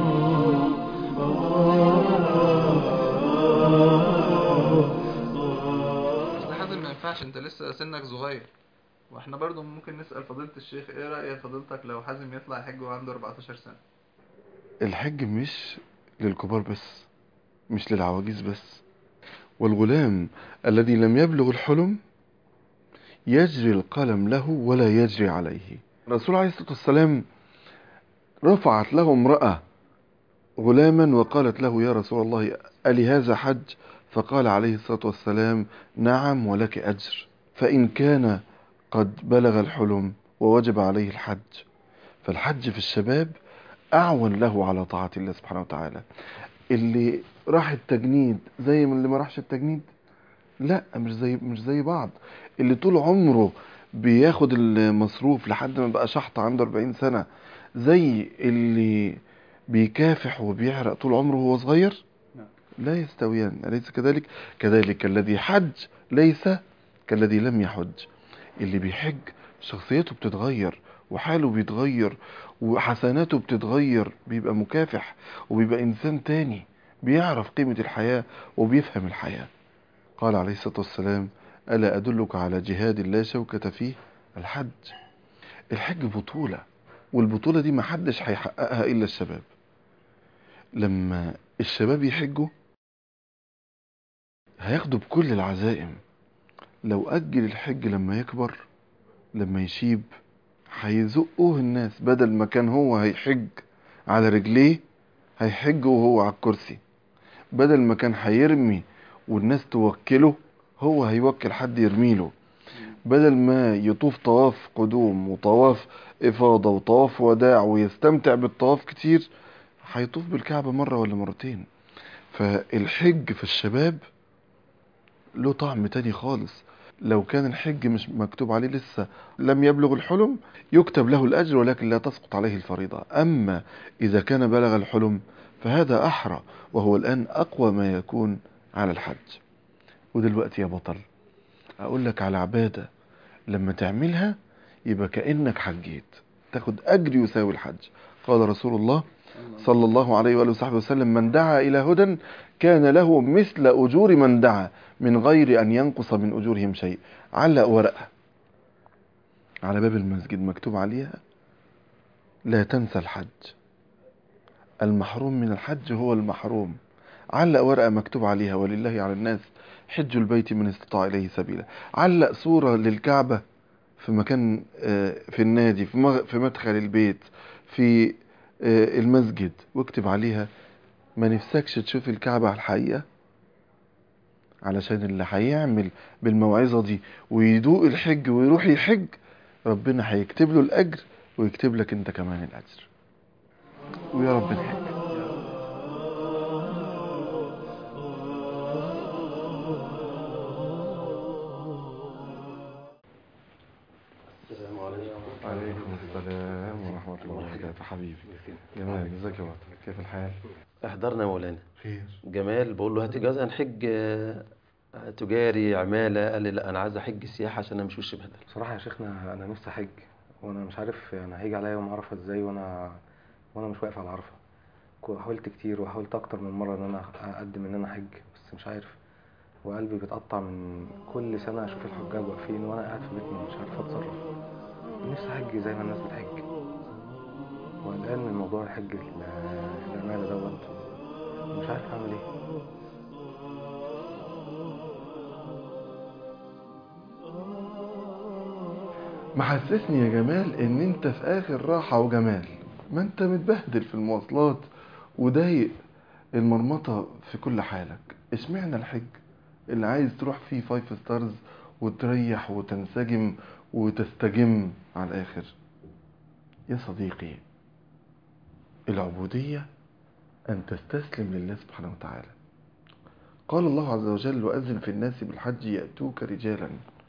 اصل حازم ما ينفعش، انت لسه سنك صغير. واحنا برضو ممكن نسأل فضيلة الشيخ ايه رأي فضيلتك لو حازم يطلع يحج وعنده 14 سنة؟ الحج مش للكبار بس، مش للعواجيز بس. والغلام الذي لم يبلغ الحلم يجري القلم له ولا يجري عليه. الرسول عليه الصلاة والسلام رفعت له امرأة غلاما وقالت له: يا رسول الله، ألي هذا حج؟ فقال عليه الصلاة والسلام: نعم ولك أجر. فإن كان قد بلغ الحلم ووجب عليه الحج، فالحج في الشباب أعون له على طاعة الله سبحانه وتعالى. اللي راح التجنيد زي من اللي ما راحش التجنيد؟ لا، مش زي بعض. اللي طول عمره بياخد المصروف لحد ما بقى شحط عنده 40 سنة زي اللي بيكافح وبيعرق طول عمره وهو صغير؟ لا يستويان، أليس كذلك؟ كذلك الذي حج ليس كالذي لم يحج. اللي بيحج شخصيته بتتغير وحاله بيتغير وحسناته بتتغير، بيبقى مكافح وبيبقى إنسان تاني بيعرف قيمة الحياة وبيفهم الحياة. قال عليه الصلاة والسلام: ألا أدلك على جهاد لا شوكة فيه؟ الحج. الحج بطولة، والبطولة دي محدش هيحققها إلا الشباب. لما الشباب يحجوا هياخدوا بكل العزائم. لو أجل الحج لما يكبر، لما يشيب، هيزقوه الناس، بدل ما كان هو هيحج على رجليه هيحج وهو على الكرسي، بدل ما كان هيرمي والناس توكله هو هيوكل حد يرميله، بدل ما يطوف طواف قدوم وطواف إفاضة وطواف وداع ويستمتع بالطواف كتير، هيطوف بالكعبة مرة ولا مرتين. فالحج في الشباب له طعم تاني خالص. لو كان الحج مش مكتوب عليه لسه لم يبلغ الحلم يكتب له الأجر ولكن لا تسقط عليه الفريضة. أما إذا كان بلغ الحلم فهذا أحرى، وهو الآن أقوى ما يكون على الحج. ودلوقتي يا بطل أقول لك على عبادة لما تعملها يبقى كأنك حجيت، تاخد أجر يساوي الحج. قال رسول الله صلى الله عليه وآله وصحبه وسلم: من دعا إلى هدى كان له مثل أجور من دعا من غير أن ينقص من أجورهم شيء. علق ورقة على باب المسجد مكتوب عليها: لا تنسى الحج، المحروم من الحج هو المحروم. علق ورقة مكتوب عليها: ولله على الناس حج البيت من استطاع إليه سبيلا. علق صورة للكعبة في مكان، في النادي، في مدخل البيت، في المسجد، واكتب عليها: ما نفسكش تشوف الكعبة على الحقيقة، علشان اللي هيعمل بالموعظة دي ويدوق الحج ويروح يحج ربنا هيكتب له الأجر ويكتب لك انت كمان الأجر. ويا رب نحج. السلام عليكم. وعليكم السلام ورحمة الله وبركاته. حبيبي جمال، ازيك يا بطل؟ كيف الحال؟ احضرنا يا مولانا. خير. جمال بقول له هات اجازه نحج تجاري عماله، قال لي لا انا عايز احج سياحه عشان انا مش وش بهدل. بصراحة يا شيخنا أنا نفسي أحج، وأنا مش عارف يعني هيجي عليا يوم عرفة إزاي وأنا مش واقف على عرفة. حاولت كتير وحاولت أكتر من مرة إن أنا أقدم إن أنا أحج، بس مش عارف، وقلبي بيتقطع من كل سنة أشوف الحجاج واقفين وأنا قاعد في بيتنا مش عارف أتصرف. نفسي أحج زي ما الناس بتحج، وقلقان من موضوع الحج العمالة دوت، مش عارف أعمل إيه. محسسني يا جمال ان انت في اخر راحة وجمال، ما انت متبهدل في المواصلات وضايق المرمطة في كل حالك. اشمعنى الحج اللي عايز تروح فيه 5 ستارز وتريح وتنسجم وتستجم على الاخر؟ يا صديقي، العبودية ان تستسلم لله سبحانه وتعالى. قال الله عز وجل: وأذن في الناس بالحج يأتوك رجالا.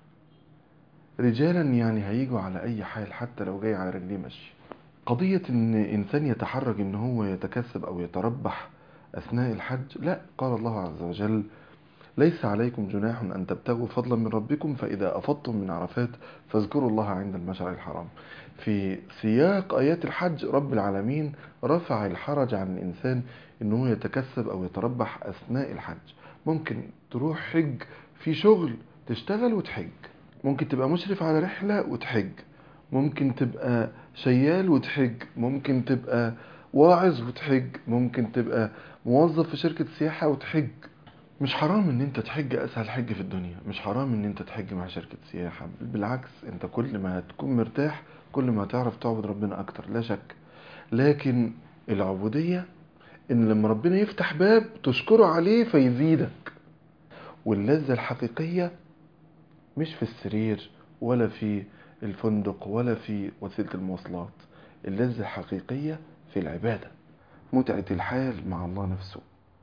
رجالا يعني هيجوا على اي حال، حتى لو جاي على رجليه مشي. قضية ان انسان يتحرج ان هو يتكسب او يتربح اثناء الحج، لا. قال الله عز وجل: ليس عليكم جناح ان تبتغوا فضلا من ربكم فاذا افضتم من عرفات فاذكروا الله عند المشعر الحرام. في سياق ايات الحج رب العالمين رفع الحرج عن الانسان انه يتكسب او يتربح اثناء الحج. ممكن تروح حج في شغل تشتغل وتحج، ممكن تبقى مشرف على رحلة وتحج، ممكن تبقى شيال وتحج، ممكن تبقى واعظ وتحج، ممكن تبقى موظف في شركة سياحة وتحج. مش حرام ان انت تحج، اسهل حج في الدنيا. مش حرام ان انت تحج مع شركة سياحة، بالعكس، انت كل ما هتكون مرتاح كل ما هتعرف تعبد ربنا اكتر، لا شك. لكن العبودية ان لما ربنا يفتح باب تشكره عليه فيزيدك. واللذة الحقيقية مش في السرير ولا في الفندق ولا في وسيلة المواصلات. اللذة الحقيقية في العبادة، متعة الحال مع الله نفسه،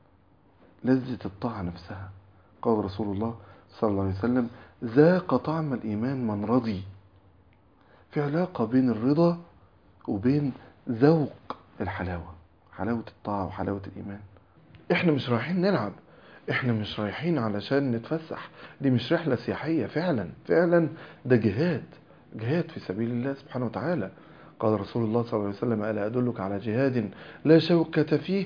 لذة الطاعة نفسها. قال رسول الله صلى الله عليه وسلم: ذاق طعم الإيمان من رضي. في علاقة بين الرضا وبين ذوق الحلاوة، حلاوة الطاعة وحلاوة الإيمان. احنا مش رايحين نلعب، احنا مش رايحين علشان نتفسح، دي مش رحلة سياحية. فعلا فعلا ده جهاد في سبيل الله سبحانه وتعالى. قال رسول الله صلى الله عليه وسلم: ألا أدلك على جهاد لا شوكة فيه؟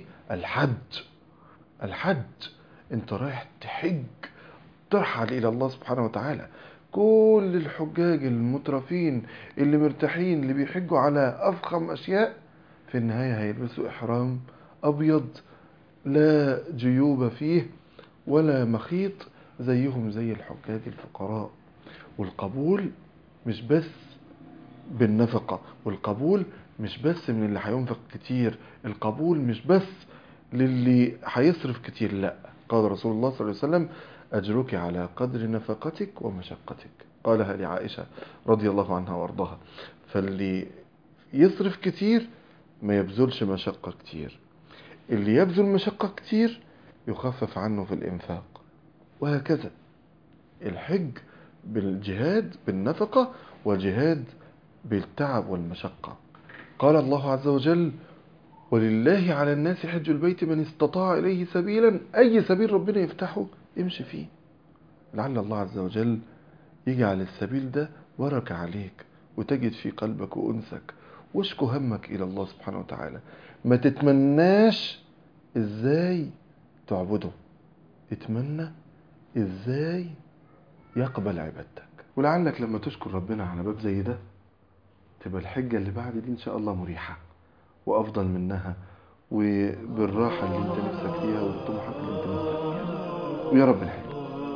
الحج. انت رايح تحج، ترحل إلى الله سبحانه وتعالى. كل الحجاج المترفين اللي مرتاحين اللي بيحجوا على أفخم أشياء في النهاية هيلبسوا إحرام أبيض لا جيوب فيه ولا مخيط زيهم زي الحجاج الفقراء. والقبول مش بس بالنفقة، والقبول مش بس من اللي هينفق كتير، القبول مش بس للي هيصرف كتير، لا. قال رسول الله صلى الله عليه وسلم أجرك على قدر نفقتك ومشقتك، قالها لعائشة رضي الله عنها وارضاها. فاللي يصرف كتير ما يبذلش مشقة كتير، اللي يبذل مشقة كتير يخفف عنه في الإنفاق، وهكذا. الحج بالجهاد بالنفقة وجهاد بالتعب والمشقة. قال الله عز وجل ولله على الناس حج البيت من استطاع إليه سبيلا. أي سبيل ربنا يفتحه امشي فيه، لعل الله عز وجل يجعل السبيل ده بركة عليك وتجد في قلبك وأنسك، واشكو همك إلى الله سبحانه وتعالى. ما تتمناش إزاي تعبده، اتمنى إزاي يقبل عبادتك. ولعلك لما تشكر ربنا على باب زي ده تبقى الحجة اللي بعد دي إن شاء الله مريحة وأفضل منها، وبالراحة اللي انت نفسك فيها والطموحات اللي انت نفسك فيها. ويا رب الحج.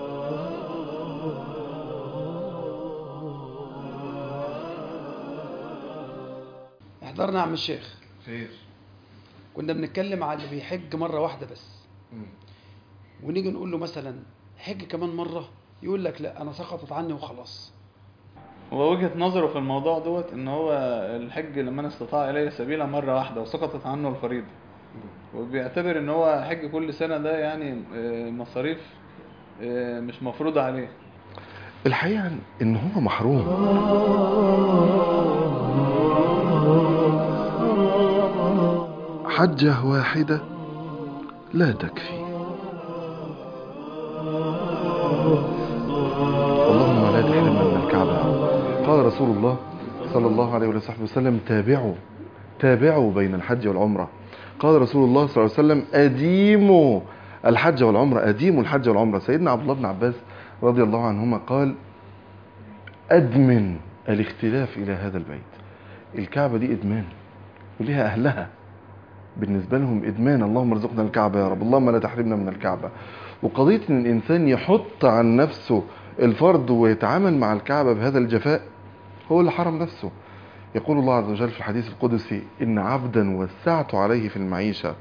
احضرنا يا عم الشيخ. خير. كنا بنتكلم على اللي بيحج مرة واحدة بس، ونيجي نقول له مثلا حج كمان مرة، يقول لك لا أنا سقطت عني وخلاص. هو وجهة نظره في الموضوع دوت ان هو الحج لمن استطاع اليه سبيلا مرة واحدة وسقطت عنه الفريضة، وبيعتبر ان هو حج كل سنة ده يعني مصاريف مش مفروضة عليه. الحقيقة ان هو محروم. حجة واحدة لا تكفي. اللهم لا تحرمنا من الكعبة. قال رسول الله صلى الله عليه وسلم تابعوا بين الحج والعمرة. قال رسول الله صلى الله عليه وسلم أديموا الحج والعمرة، أديموا الحج والعمرة. سيدنا عبد الله بن عباس رضي الله عنهما قال أدمن الاختلاف إلى هذا البيت. الكعبة دي إدمان وليها أهلها، بالنسبة لهم إدمان. اللهم ارزقنا الكعبة يا رب، اللهم لا تحرمنا من الكعبة. وقضية أن الإنسان يحط عن نفسه الفرض ويتعامل مع الكعبة بهذا الجفاء هو اللي حرم نفسه. يقول الله عز وجل في الحديث القدسي إن عبدا وسعت عليه في المعيشة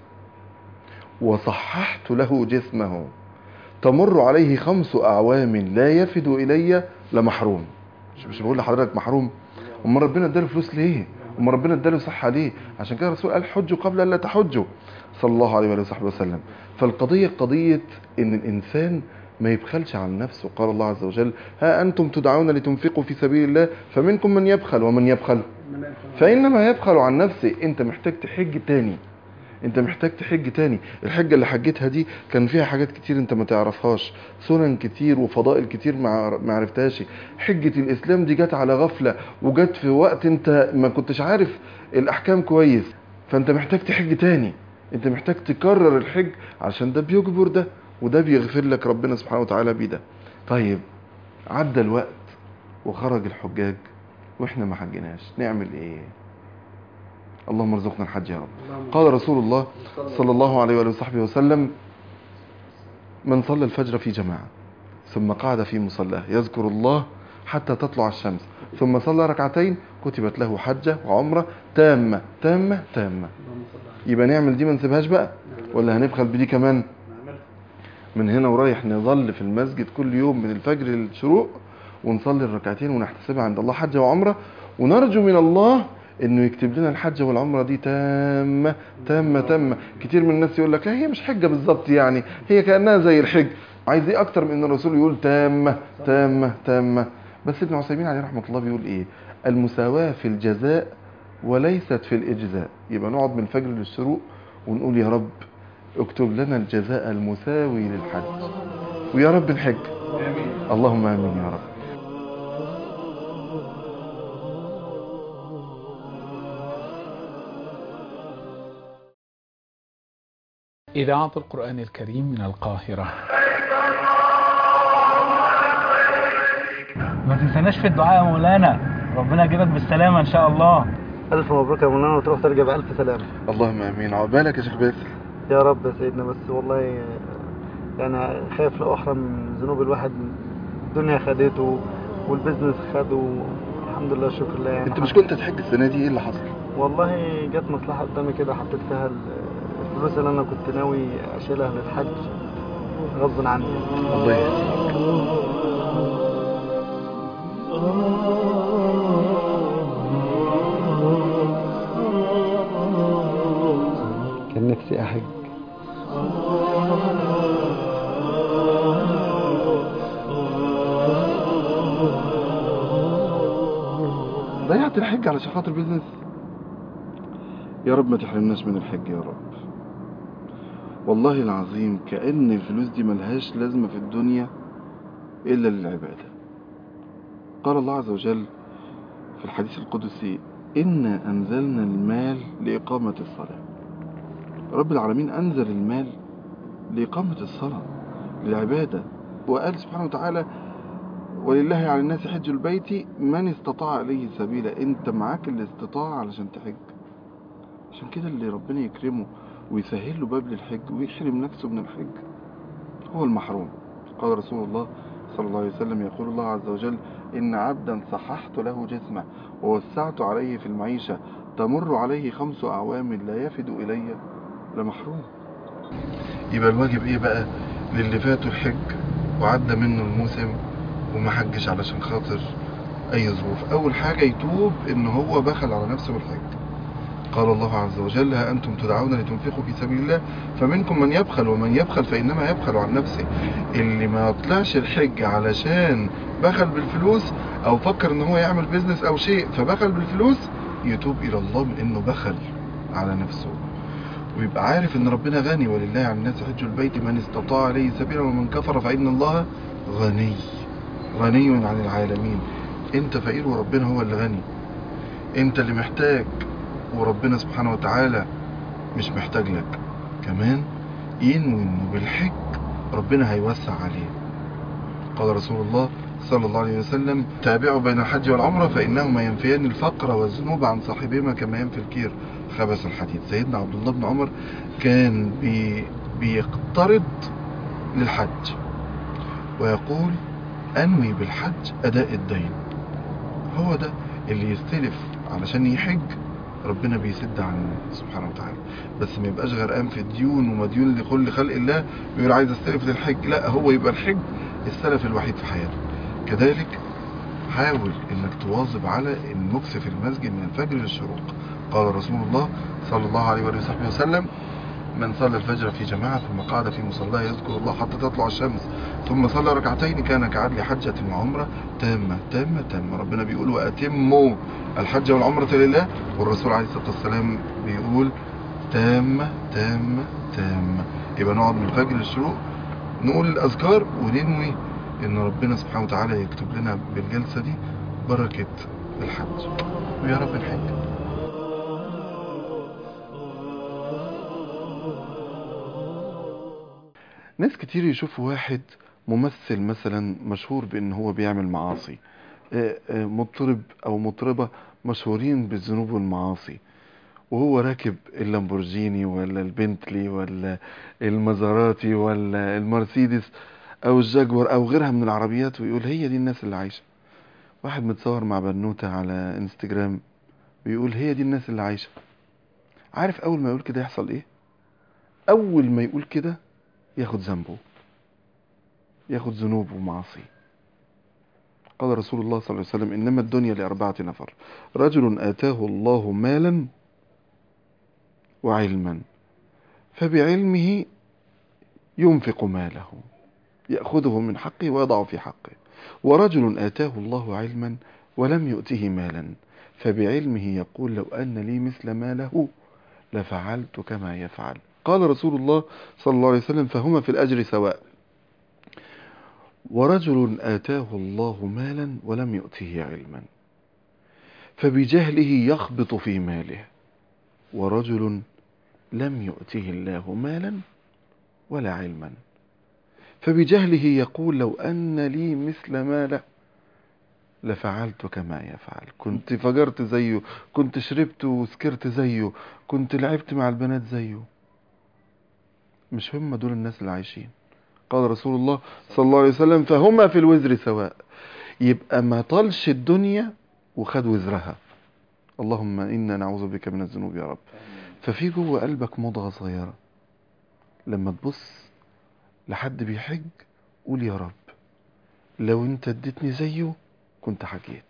وصححت له جسمه تمر عليه 5 أعوام لا يفد إلي لمحروم. مش بقول لحضرتك محروم؟ أما ربنا اداله فلوس ليه؟ أما ربنا اداله صحة ليه؟ عشان كده الرسول قال حجوا قبل أن لا تحجوا صلى الله عليه وآله وسلم. فالقضية قضية إن الإنسان ما يبخلش عن نفسه. قال الله عز وجل ها أنتم تدعون لتنفقوا في سبيل الله فمنكم من يبخل ومن يبخل فإنما يبخل عن نفسه. أنت محتاج تحج تاني، انت محتاج تحج تاني. الحجة اللي حجتها دي كان فيها حاجات كتير انت ما تعرفهاش، سنن كتير وفضائل كتير ما عرفتهاش. حجة الاسلام دي جت على غفلة وجت في وقت انت ما كنتش عارف الاحكام كويس، فانت محتاج تحج تاني. انت محتاج تكرر الحج عشان ده بيجبر ده وده بيغفر لك ربنا سبحانه وتعالى بده. طيب عدى الوقت وخرج الحجاج واحنا ما حجناش، نعمل ايه؟ اللهم ارزقنا الحج يا رب. قال رسول الله صلى الله عليه وآله وصحبه وسلم من صلى الفجر في جماعة ثم قعد في مصلاه يذكر الله حتى تطلع الشمس ثم صلى ركعتين كتبت له حجة وعمرة تامة تامة تامة. يبقى نعمل دي ما نسيبهاش بقى ولا هنبخل بدي كمان؟ من هنا ورايح نظل في المسجد كل يوم من الفجر للشروق ونصلي الركعتين ونحتسبها عند الله حجة وعمرة، ونرجو من الله انه يكتب لنا الحجة والعمرة دي تامة تامة تامة. كتير من الناس يقول لك لا هي مش حجة بالظبط، يعني هي كأنها زي الحج. عايز ايه اكتر من ان الرسول يقول تامة تامة تامة؟ بس ابن عثيمين عليه رحمة الله بيقول ايه؟ المساواة في الجزاء وليست في الاجزاء. يبقى نقعد من الفجر للشروق ونقول يا رب اكتب لنا الجزاء المساوي للحج ويا رب الحج. اللهم امين يا رب. إذاعة القرآن الكريم من القاهرة. ما تنساناش في الدعاء يا مولانا، ربنا يجيبك بالسلامة إن شاء الله. ألف مبروك يا مولانا، وتروح ترجع بألف سلامة. اللهم امين. عقبالك يا شيخ باسل. يا رب يا سيدنا. بس والله يعني خايف لو أحرم من ذنوب الواحد. الدنيا خدته والبزنس خده، الحمد لله شكر لله. يعني انت مش كنت تحج السنه دي؟ ايه اللي حصل؟ والله جت مصلحة قدامي كده، حطيت فيها الفلوس اللي أنا كنت ناوي أشيلها للحج غصب عني. الله يهديك. كان نفسي أحج. ضيعت الحج علشان خاطر بيزنس. يا رب ما تحرمناش من الحج يا رب. والله العظيم كأن الفلوس دي ملهاش لازمة في الدنيا إلا للعبادة. قال الله عز وجل في الحديث القدسي: إنا أنزلنا المال لإقامة الصلاة. رب العالمين أنزل المال لإقامة الصلاة، للعبادة. وقال سبحانه وتعالى: ولله على الناس حج البيت من استطاع إليه سبيلا. أنت معاك الاستطاعة علشان تحج. عشان كده اللي ربنا يكرمه ويسهل له باب للحج ويحرم نفسه من الحج هو المحروم. قال رسول الله صلى الله عليه وسلم: يقول الله عز وجل: إن عبدا صححت له جسمه ووسعت عليه في المعيشة تمر عليه 5 أعوام لا يفد إلي لمحروم. يبقى الواجب إيه بقى للي فاتوا الحج وعدى منه الموسم وما حجش علشان خاطر أي ظروف؟ أول حاجة يتوب إن هو بخل على نفسه بالحج. قال الله عز وجل: ها أنتم تدعون لتنفقوا في سبيل الله فمنكم من يبخل ومن يبخل فإنما يبخل عن نفسه. اللي ما طلعش الحج علشان بخل بالفلوس أو فكر إن هو يعمل بيزنس أو شيء فبخل بالفلوس، يتوب إلى الله من إنه بخل على نفسه، ويبقى عارف إن ربنا غني. ولله على الناس حج البيت من استطاع إليه سبيلا ومن كفر فإن الله غني عن العالمين. أنت فقير وربنا هو اللي غني. أنت اللي محتاج وربنا سبحانه وتعالى مش محتاج لك. كمان ينوي انه بالحج ربنا هيوسع عليه. قال رسول الله صلى الله عليه وسلم: تابعوا بين الحج والعمرة فإنهما ينفيان الفقر والذنوب عن صاحبهما كما ينفي الكير خبث الحديد. سيدنا عبد الله بن عمر كان بيقترض للحج ويقول: أنوي بالحج أداء الدين. هو ده اللي يستلف علشان يحج ربنا بيسد عنه سبحانه وتعالى، بس ما يبقاش غرقان في الديون ومديون لكل خلق الله ويقول عايز استلف للحج. لا، هو يبقى الحج السلف الوحيد في حياته. كذلك حاول انك تواظب على المكث في المسجد من الفجر للشروق. قال رسول الله صلى الله عليه وصحبه وسلم: من صلى الفجر في جماعة ثم قعد في مصلاه يذكر الله حتى تطلع الشمس ثم صلى ركعتين كان كعدل حجة وعمرة تامة تامة تامة. ربنا بيقول: وأتموا الحج والعمرة لله، والرسول عليه الصلاة والسلام بيقول: تامة تامة تامة. يبقى نقعد من الفجر للشروق نقول الأذكار وننوي إن ربنا سبحانه وتعالى يكتب لنا بالجلسة دي بركة الحج، ويا رب الحج. ناس كتير يشوفوا واحد ممثل مثلا مشهور بان هو بيعمل معاصي، مطرب او مطربة مشهورين بالذنوب والمعاصي، وهو راكب اللامبورجيني ولا البنتلي ولا المزاراتي ولا المرسيدس او الجاكور او غيرها من العربيات، ويقول هي دي الناس اللي عايشة. واحد متصور مع بنوتة على انستجرام ويقول هي دي الناس اللي عايشة. عارف اول ما يقول كده يحصل ايه؟ اول ما يقول كده ياخد ذنبه، ياخد ذنوبه ومعاصي. قال رسول الله صلى الله عليه وسلم: إنما الدنيا ل4 نفر: رجل آتاه الله مالا وعلما فبعلمه ينفق ماله يأخذه من حقه ويضع في حقه، ورجل آتاه الله علما ولم يؤته مالا فبعلمه يقول: لو أن لي مثل ماله لفعلت كما يفعل. قال رسول الله صلى الله عليه وسلم: فهما في الأجر سواء. ورجل آتاه الله مالا ولم يؤته علما فبجهله يخبط في ماله، ورجل لم يؤته الله مالا ولا علما، فبجهله يقول لو أن لي مثل ماله لفعلت كما يفعل. كنت فجرت زيه، كنت شربت وسكرت زيه، كنت لعبت مع البنات زيه. مش هم دول الناس اللي عايشين. قال رسول الله صلى الله عليه وسلم فهما في الوزر سواء. يبقى ما طالش الدنيا وخد وزرها. اللهم إنا نعوذ بك من الذنوب يا رب. ففي جوه قلبك مضغة صغيرة، لما تبص لحد بيحج قول يا رب لو انت اديتني زيه كنت حجيت.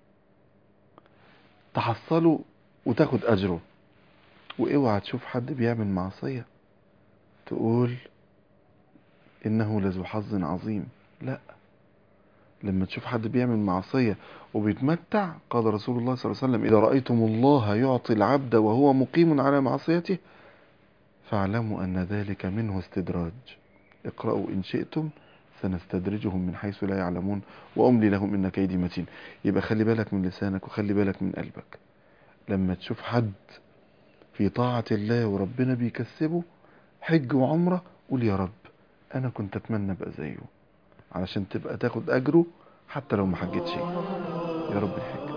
تحصله وتاخد اجره. واوعى تشوف حد بيعمل معصية تقول انه لذو حظ عظيم. لا، لما تشوف حد بيعمل معصية وبيتمتع، قال رسول الله صلى الله عليه وسلم إذا رأيتم الله يعطي العبد وهو مقيم على معصيته فاعلموا أن ذلك منه استدراج. اقرأوا إن شئتم سنستدرجهم من حيث لا يعلمون وأملي لهم إن كيدي متين. يبقى خلي بالك من لسانك وخلي بالك من قلبك. لما تشوف حد في طاعة الله وربنا بيكسبه حج وعمرة قول يا رب أنا كنت أتمنى أبقى زيه، علشان تبقى تاخد أجره حتى لو ما حجتش. يا رب الحج.